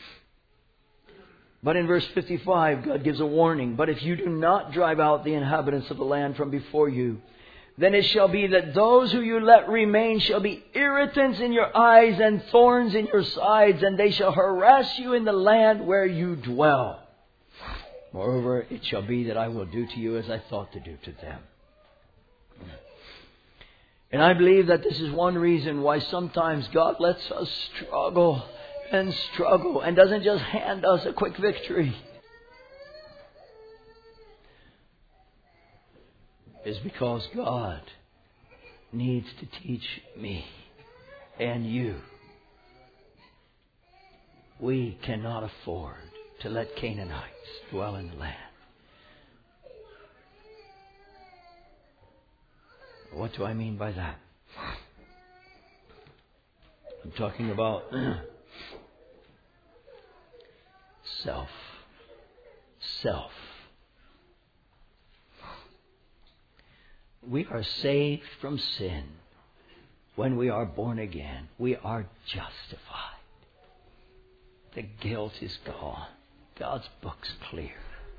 But in verse fifty-five, God gives a warning. But if you do not drive out the inhabitants of the land from before you, then it shall be that those who you let remain shall be irritants in your eyes and thorns in your sides, and they shall harass you in the land where you dwell. Moreover, it shall be that I will do to you as I thought to do to them. And I believe that this is one reason why sometimes God lets us struggle and struggle and doesn't just hand us a quick victory. Is because God needs to teach me and you. We cannot afford to let Canaanites dwell in the land. What do I mean by that? I'm talking about self. Self. We are saved from sin when we are born again. We are justified. The guilt is gone. God's book's clear.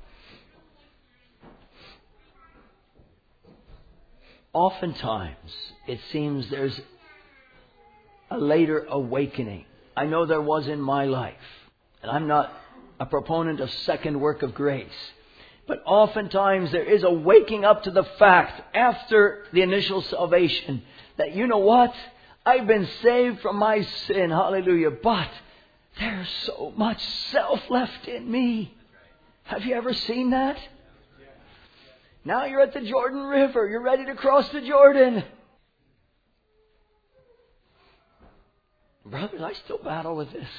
Oftentimes, it seems there's a later awakening. I know there was in my life. And I'm not a proponent of second work of grace. But oftentimes there is a waking up to the fact after the initial salvation that, you know what? I've been saved from my sin. Hallelujah. But there's so much self left in me. Have you ever seen that? Now you're at the Jordan River. You're ready to cross the Jordan. Brothers, I still battle with this.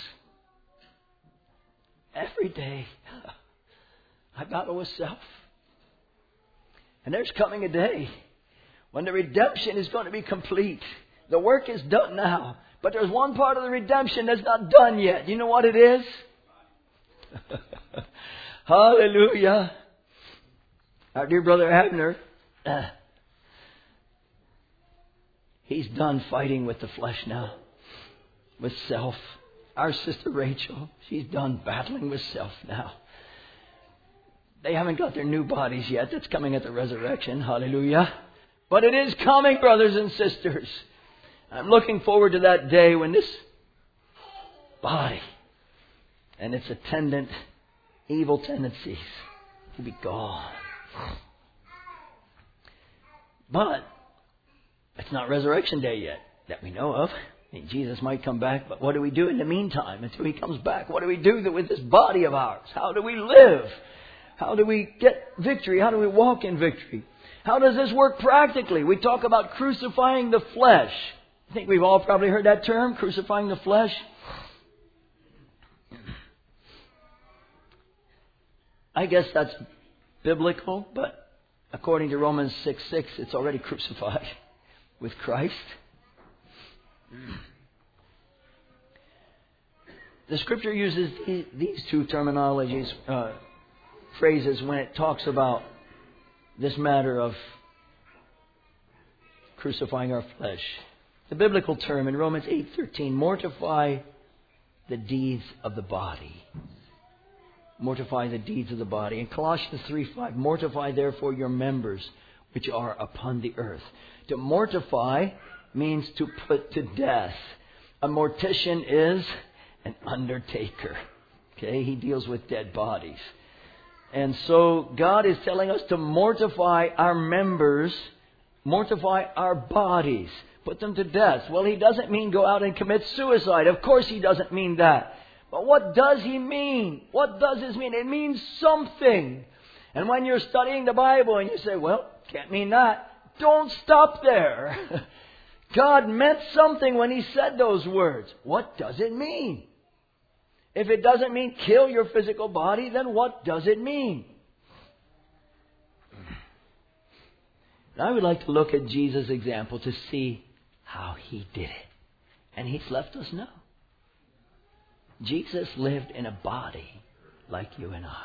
Every day. I battle with self. And there's coming a day when the redemption is going to be complete. The work is done now. But there's one part of the redemption that's not done yet. You know what it is? Hallelujah. Our dear brother Abner, uh, he's done fighting with the flesh now. With self. Our sister Rachel, she's done battling with self now. They haven't got their new bodies yet. That's coming at the resurrection. Hallelujah. But it is coming, brothers and sisters. I'm looking forward to that day when this body and its attendant evil tendencies will be gone. But it's not resurrection day yet that we know of. I mean, Jesus might come back, but what do we do in the meantime until He comes back? What do we do with this body of ours? How do we live? How do we get victory? How do we walk in victory? How does this work practically? We talk about crucifying the flesh. I think we've all probably heard that term, crucifying the flesh. I guess that's biblical, but according to Romans six six, it's already crucified with Christ. The Scripture uses these two terminologies, uh, phrases when it talks about this matter of crucifying our flesh. The biblical term in Romans eight thirteen, mortify the deeds of the body. Mortify the deeds of the body. In Colossians three five, mortify therefore your members which are upon the earth. To mortify means to put to death. A mortician is an undertaker. Okay, he deals with dead bodies. And so God is telling us to mortify our members Mortify our bodies. Put them to death. Well, He doesn't mean go out and commit suicide. Of course He doesn't mean that. But what does He mean? What does this mean? It means something. And when you're studying the Bible and you say, well, can't mean that, don't stop there. God meant something when He said those words. What does it mean? If it doesn't mean kill your physical body, then what does it mean? And I would like to look at Jesus' example to see how He did it. And He's left us know. Jesus lived in a body like you and I.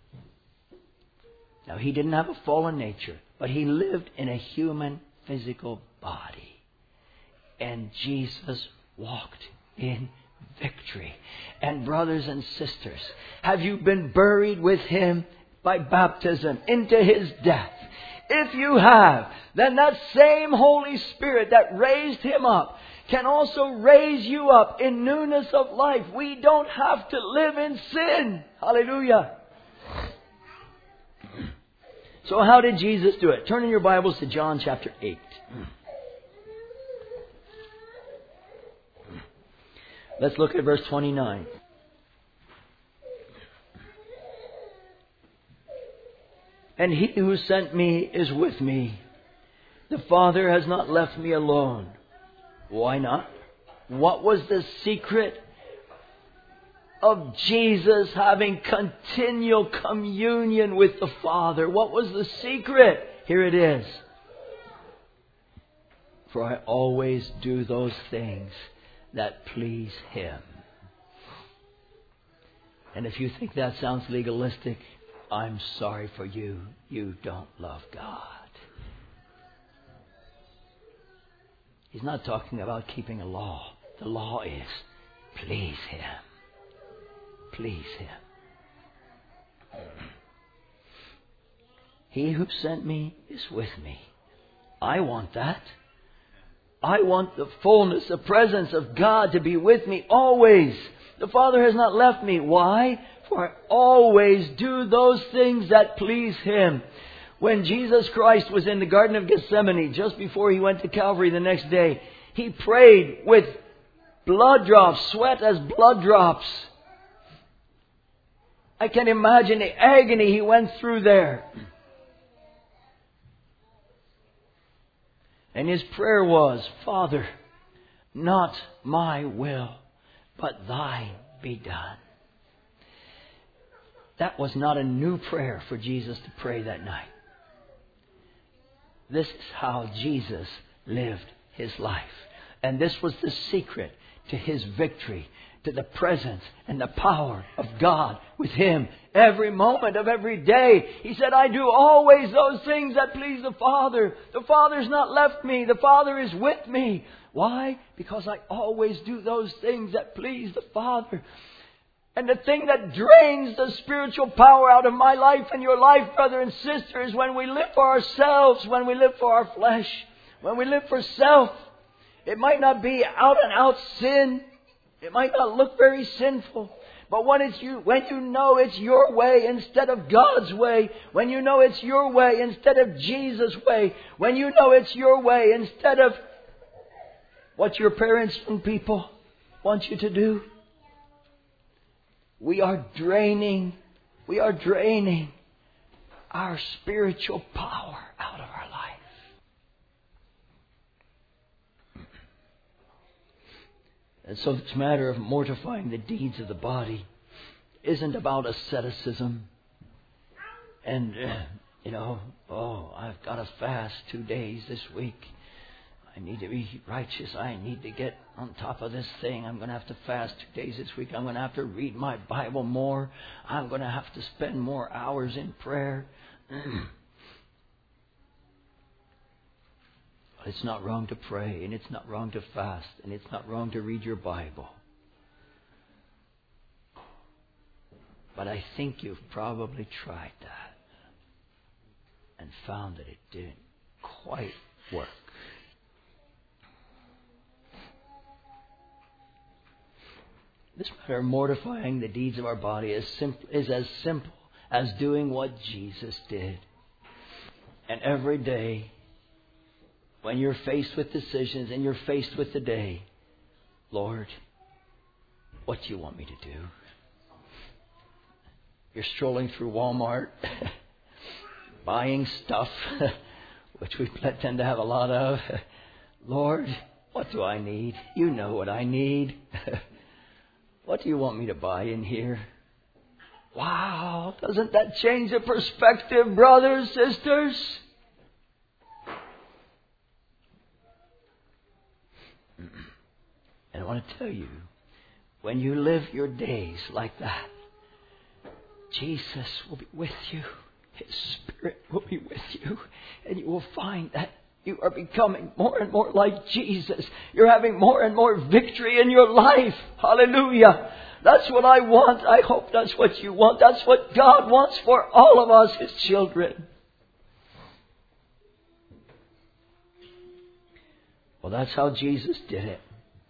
Now, He didn't have a fallen nature, but He lived in a human physical body. And Jesus walked in victory. And brothers and sisters, have you been buried with Him by baptism into His death? If you have, then that same Holy Spirit that raised Him up can also raise you up in newness of life. We don't have to live in sin. Hallelujah. So how did Jesus do it? Turn in your Bibles to John chapter eight. Let's look at verse twenty-nine. And He who sent me is with me. The Father has not left me alone. Why not? What was the secret of Jesus having continual communion with the Father? What was the secret? Here it is. For I always do those things that please Him. And if you think that sounds legalistic, I'm sorry for you. You don't love God. He's not talking about keeping a law. The law is please Him. Please Him. He who sent me is with me. I want that. I want the fullness, the presence of God to be with me always. The Father has not left me. Why? For I always do those things that please Him. When Jesus Christ was in the Garden of Gethsemane, just before He went to Calvary the next day, He prayed with blood drops, sweat as blood drops. I can imagine the agony He went through there. And His prayer was, Father, not my will, but Thine be done. That was not a new prayer for Jesus to pray that night. This is how Jesus lived His life. And this was the secret to His victory, to the presence and the power of God with Him every moment of every day. He said, I do always those things that please the Father. The Father's not left me. The Father is with me. Why? Because I always do those things that please the Father. And the thing that drains the spiritual power out of my life and your life, brother and sister, is when we live for ourselves, when we live for our flesh, when we live for self. It might not be out and out sin. It might not look very sinful. But when it's you, when you know it's your way instead of God's way, when you know it's your way instead of Jesus' way, when you know it's your way instead of what your parents and people want you to do, we are draining, we are draining our spiritual power out of our life. And so this matter of mortifying the deeds of the body isn't about asceticism and, uh, you know, oh, I've got to fast two days this week. I need to be righteous. I need to get on top of this thing. I'm going to have to fast two days this week. I'm going to have to read my Bible more. I'm going to have to spend more hours in prayer. It's not wrong to pray, and it's not wrong to fast, and it's not wrong to read your Bible. But I think you've probably tried that and found that it didn't quite work. This matter of mortifying the deeds of our body is, simple, is as simple as doing what Jesus did. And every day when you're faced with decisions and you're faced with the day, Lord, what do you want me to do? You're strolling through Walmart, buying stuff, which we tend to have a lot of. Lord, what do I need? You know what I need. What do you want me to buy in here? Wow, doesn't that change the perspective, brothers, sisters? And I want to tell you, when you live your days like that, Jesus will be with you. His Spirit will be with you. And you will find that you are becoming more and more like Jesus. You're having more and more victory in your life. Hallelujah. That's what I want. I hope that's what you want. That's what God wants for all of us, His children. Well, that's how Jesus did it.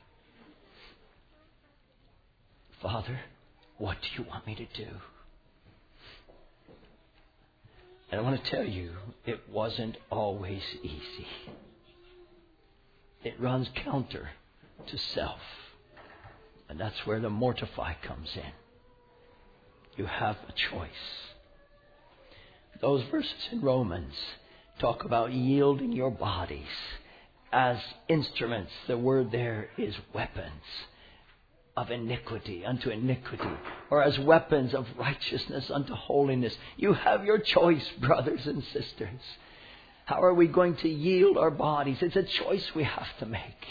Father, what do you want me to do? And I want to tell you, it wasn't always easy. It runs counter to self. And that's where the mortify comes in. You have a choice. Those verses in Romans talk about yielding your bodies as instruments. The word there is weapons of iniquity unto iniquity, or as weapons of righteousness unto holiness. You have your choice, brothers and sisters. How are we going to yield our bodies? It's a choice we have to make.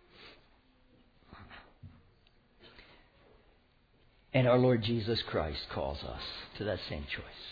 And our Lord Jesus Christ calls us to that same choice.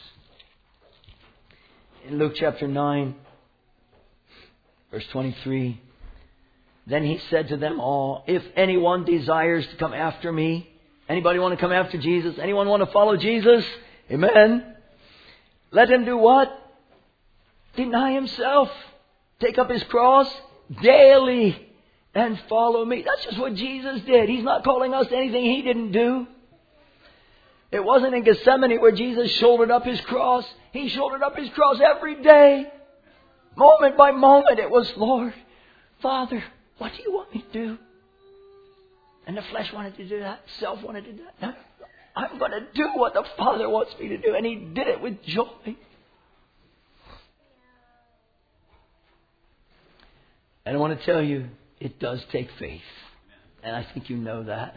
In Luke chapter nine, verse twenty-three, then He said to them all, if anyone desires to come after me, anybody want to come after Jesus? Anyone want to follow Jesus? Amen. Let him do what? Deny himself. Take up his cross daily and follow me. That's just what Jesus did. He's not calling us to anything He didn't do. It wasn't in Gethsemane where Jesus shouldered up His cross. He shouldered up His cross every day. Moment by moment it was, Lord, Father, what do you want me to do? And the flesh wanted to do that. Self wanted to do that. No, I'm going to do what the Father wants me to do. And He did it with joy. And I want to tell you, it does take faith. And I think you know that.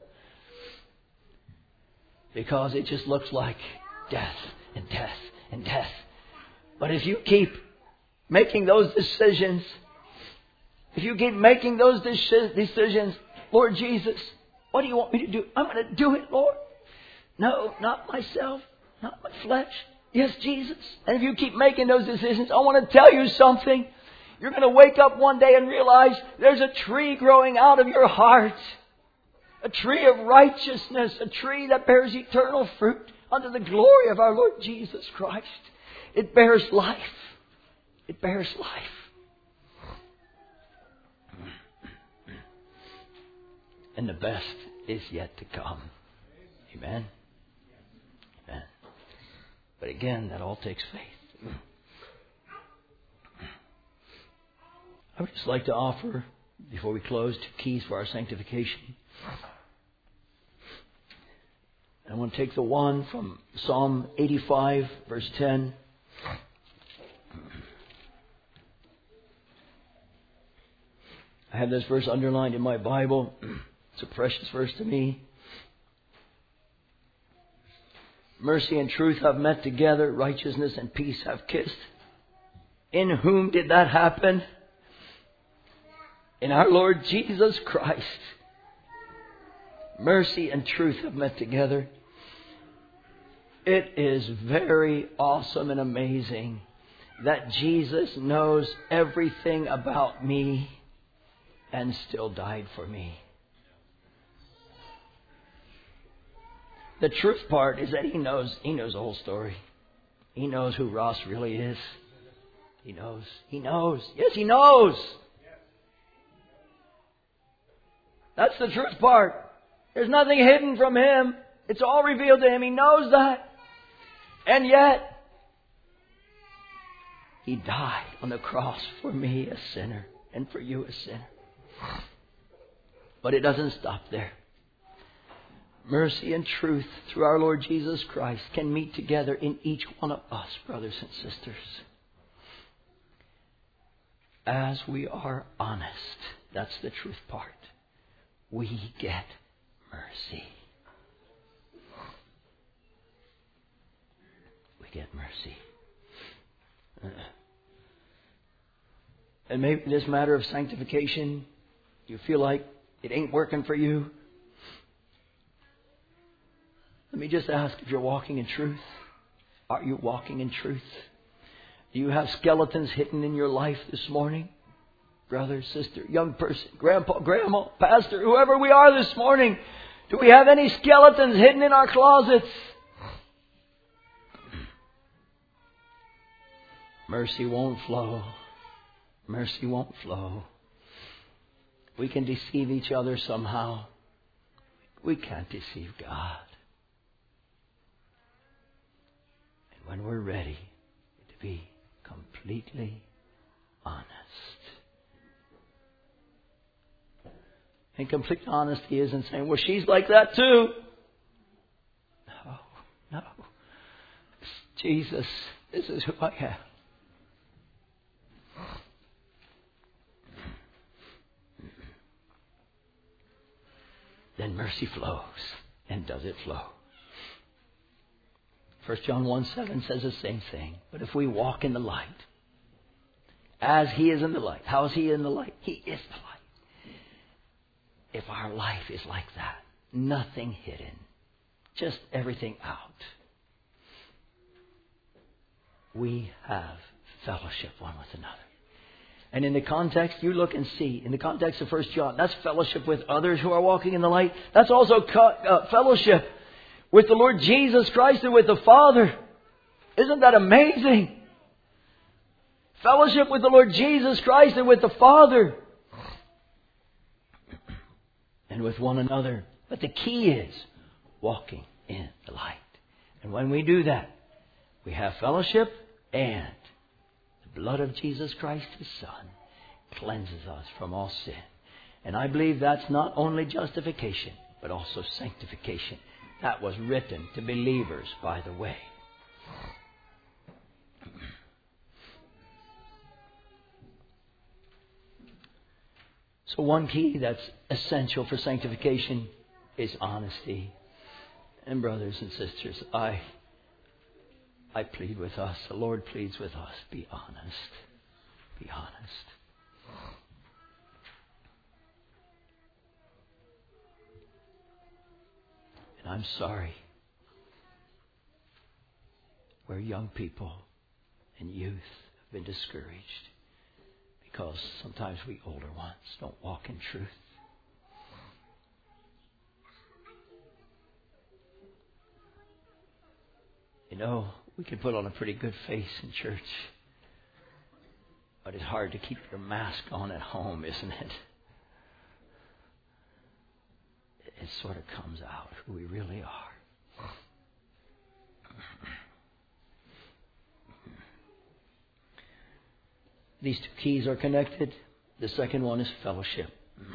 Because it just looks like death and death and death. But if you keep making those decisions, if you keep making those decisions, Lord Jesus, what do you want me to do? I'm going to do it, Lord. No, not myself, not my flesh. Yes, Jesus. And if you keep making those decisions, I want to tell you something. You're going to wake up one day and realize there's a tree growing out of your heart. A tree of righteousness. A tree that bears eternal fruit unto the glory of our Lord Jesus Christ. It bears life. It bears life. And the best is yet to come. Amen. Amen. But again, that all takes faith. I would just like to offer, before we close, two keys for our sanctification. I want to take the one from Psalm eighty-five, verse ten. I have this verse underlined in my Bible. It's a precious verse to me. Mercy and truth have met together. Righteousness and peace have kissed. In whom did that happen? In our Lord Jesus Christ. Mercy and truth have met together. It is very awesome and amazing that Jesus knows everything about me and still died for me. The truth part is that He knows, He knows the whole story. He knows who Ross really is. He knows. He knows. Yes, He knows. That's the truth part. There's nothing hidden from Him. It's all revealed to Him. He knows that. And yet, He died on the cross for me, a sinner, and for you, a sinner. But it doesn't stop there. Mercy and truth through our Lord Jesus Christ can meet together in each one of us, brothers and sisters. As we are honest, that's the truth part, we get mercy. We get mercy. Uh, and maybe this matter of sanctification, you feel like it ain't working for you. Let me just ask if you're walking in truth. Are you walking in truth? Do you have skeletons hidden in your life this morning? Brother, sister, young person, grandpa, grandma, pastor, whoever we are this morning. Do we have any skeletons hidden in our closets? Mercy won't flow. Mercy won't flow. We can deceive each other somehow. We can't deceive God. And when we're ready to be completely honest. And complete honesty isn't saying, well, she's like that too. No, no. Jesus, this is who I am. Then mercy flows. And does it flow? First John one seven says the same thing. But if we walk in the light, as He is in the light. How is He in the light? He is the light. If our life is like that, nothing hidden, just everything out, we have fellowship one with another. And in the context, you look and see, in the context of First John, that's fellowship with others who are walking in the light. That's also co- uh, fellowship with the Lord Jesus Christ and with the Father. Isn't that amazing? Fellowship with the Lord Jesus Christ and with the Father. And with one another. But the key is walking in the light. And when we do that, we have fellowship, and the blood of Jesus Christ, His Son, cleanses us from all sin. And I believe that's not only justification, but also sanctification. That was written to believers, by the way. So one key that's essential for sanctification is honesty. And brothers and sisters, I I plead with us, the Lord pleads with us, be honest. Be honest. And I'm sorry where young people and youth have been discouraged because sometimes we older ones don't walk in truth. You know, we can put on a pretty good face in church, but it's hard to keep your mask on at home, isn't it? It sort of comes out who we really are. These two keys are connected. The second one is fellowship.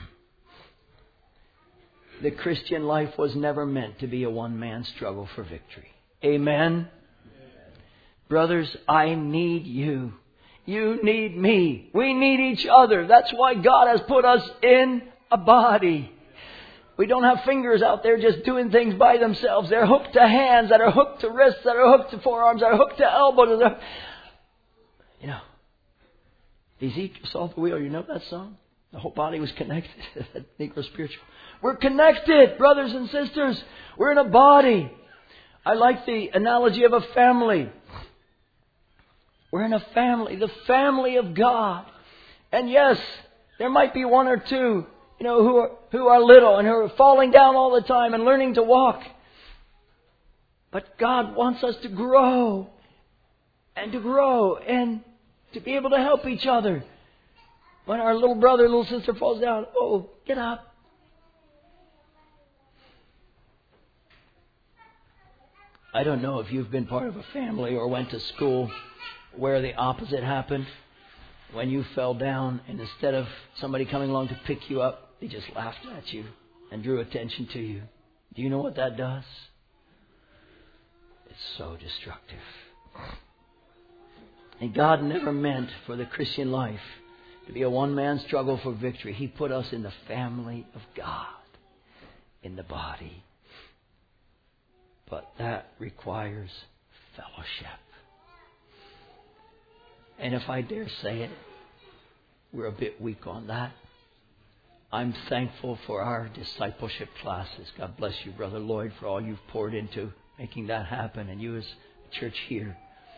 The Christian life was never meant to be a one-man struggle for victory. Amen? Brothers, I need you. You need me. We need each other. That's why God has put us in a body. We don't have fingers out there just doing things by themselves. They're hooked to hands, that are hooked to wrists, that are hooked to forearms, that are hooked to elbows. You know, Ezekiel saw the wheel. You know that song? The whole body was connected. That Negro spiritual. We're connected, brothers and sisters. We're in a body. I like the analogy of a family. We're in a family, the family of God. And yes, there might be one or two, you know, who are, who are little and who are falling down all the time and learning to walk. But God wants us to grow and to grow and to be able to help each other. When our little brother, little sister falls down, oh, get up. I don't know if you've been part of a family or went to school where the opposite happened? When you fell down and instead of somebody coming along to pick you up, they just laughed at you and drew attention to you. Do you know what that does? It's so destructive. And God never meant for the Christian life to be a one-man struggle for victory. He put us in the family of God, in the body. But that requires fellowship. And if I dare say it, we're a bit weak on that. I'm thankful for our discipleship classes. God bless you, Brother Lloyd, for all you've poured into making that happen, and you as a church here.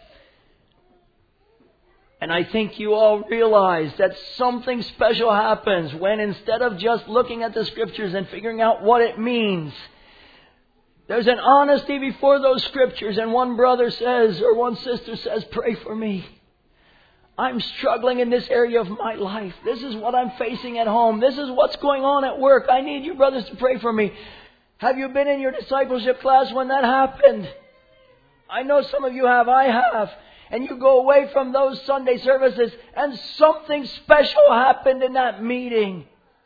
And I think you all realize that something special happens when instead of just looking at the Scriptures and figuring out what it means, there's an honesty before those Scriptures, and one brother says, or one sister says, pray for me. I'm struggling in this area of my life. This is what I'm facing at home. This is what's going on at work. I need you brothers to pray for me. Have you been in your discipleship class when that happened? I know some of you have. I have. And you go away from those Sunday services and something special happened in that meeting.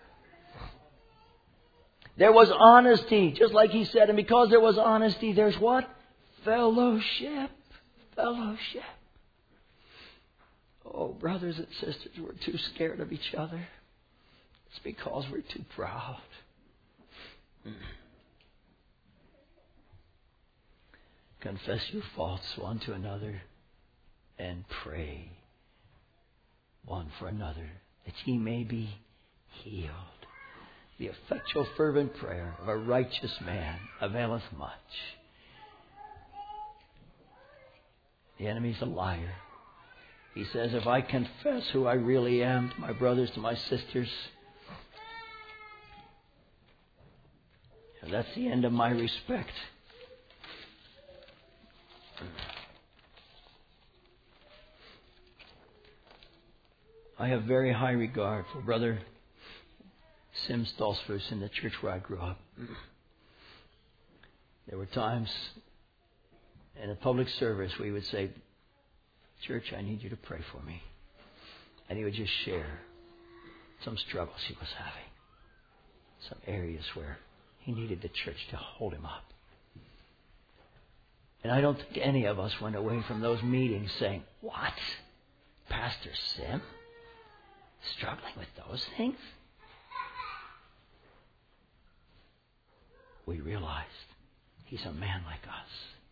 There was honesty, just like he said. And because there was honesty, there's what? Fellowship. Fellowship. Oh, brothers and sisters, we're too scared of each other. It's because we're too proud. Confess your faults one to another and pray one for another that ye may be healed. The effectual fervent prayer of a righteous man availeth much. The enemy's a liar. He says, if I confess who I really am to my brothers, to my sisters, that's the end of my respect. I have very high regard for Brother Sim Stolzfus in the church where I grew up. There were times in a public service we would say, church, I need you to pray for me. And he would just share some struggles he was having. Some areas where he needed the church to hold him up. And I don't think any of us went away from those meetings saying, what? Pastor Sim? Struggling with those things? We realized he's a man like us.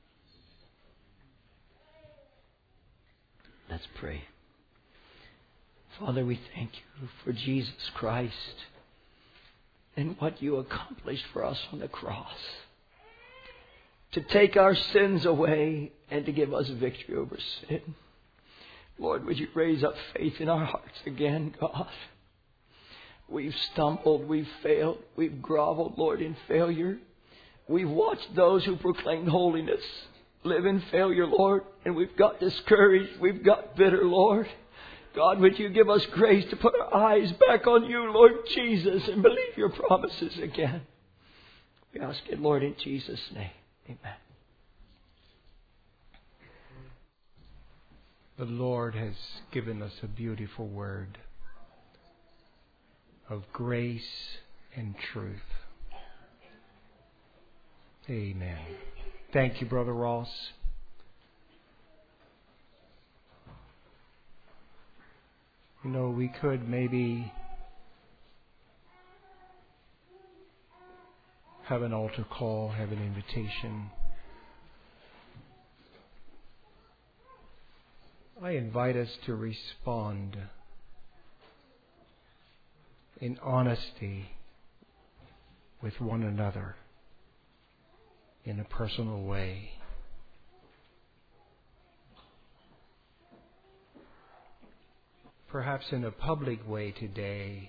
Let's pray. Father, we thank you for Jesus Christ and what you accomplished for us on the cross. To take our sins away and to give us victory over sin. Lord, would you raise up faith in our hearts again, God? We've stumbled, we've failed, we've groveled, Lord, in failure. We've watched those who proclaimed holiness live in failure, Lord, and we've got discouraged, we've got bitter, Lord. God, would you give us grace to put our eyes back on you, Lord Jesus, and believe your promises again. We ask it, Lord, in Jesus' name. Amen. The Lord has given us a beautiful word of grace and truth. Amen. Thank you, Brother Ross. You know, we could maybe have an altar call, have an invitation. I invite us to respond in honesty with one another in a personal way. Perhaps in a public way today,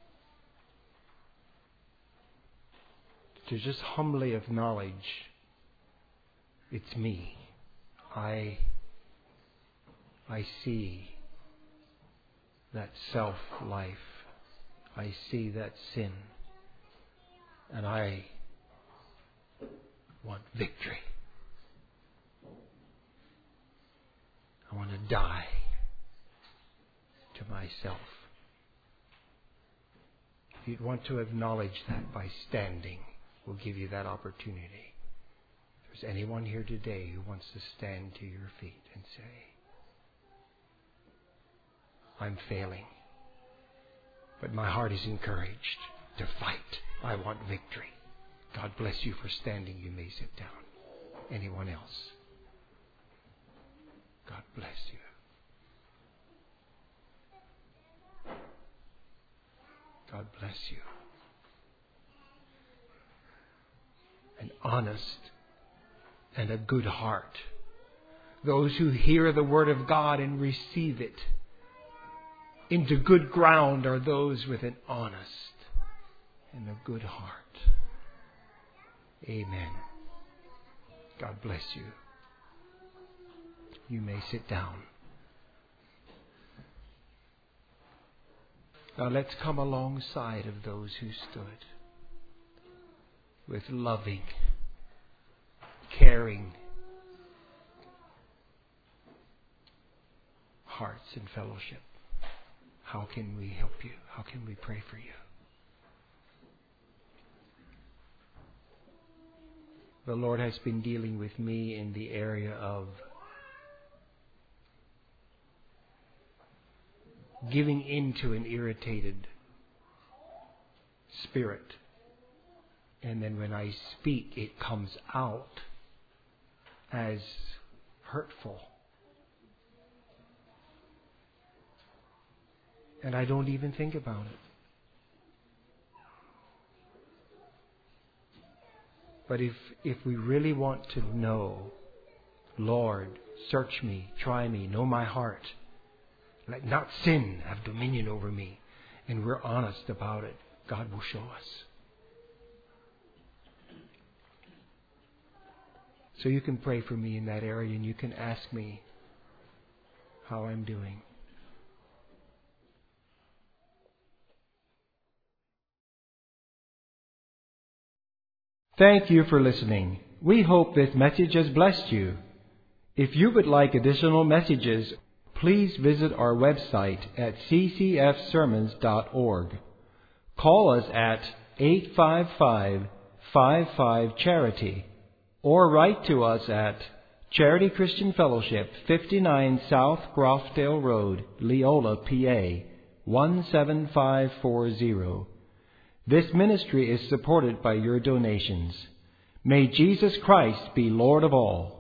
to just humbly acknowledge, it's me. I I see that self-life. I see that sin. And I want victory. I want to die to myself. If you'd want to acknowledge that by standing, we'll give you that opportunity. If there's anyone here today who wants to stand to your feet and say, I'm failing, but my heart is encouraged to fight. I want victory. God bless you for standing. You may sit down. Anyone else? God bless you. God bless you. An honest and a good heart. Those who hear the Word of God and receive it into good ground are those with an honest and a good heart. Amen. God bless you. You may sit down. Now let's come alongside of those who stood with loving, caring hearts and fellowship. How can we help you? How can we pray for you? The Lord has been dealing with me in the area of giving into an irritated spirit. And then when I speak, it comes out as hurtful. And I don't even think about it. But if if we really want to know, Lord, search me, try me, know my heart, let not sin have dominion over me, and we're honest about it, God will show us. So you can pray for me in that area, and you can ask me how I'm doing. Thank you for listening. We hope this message has blessed you. If you would like additional messages, please visit our website at c c f sermons dot org. Call us at eight five five, five five, charity or write to us at Charity Christian Fellowship, fifty-nine South Grofdale Road, Leola, P A, one seven five four zero. This ministry is supported by your donations. May Jesus Christ be Lord of all.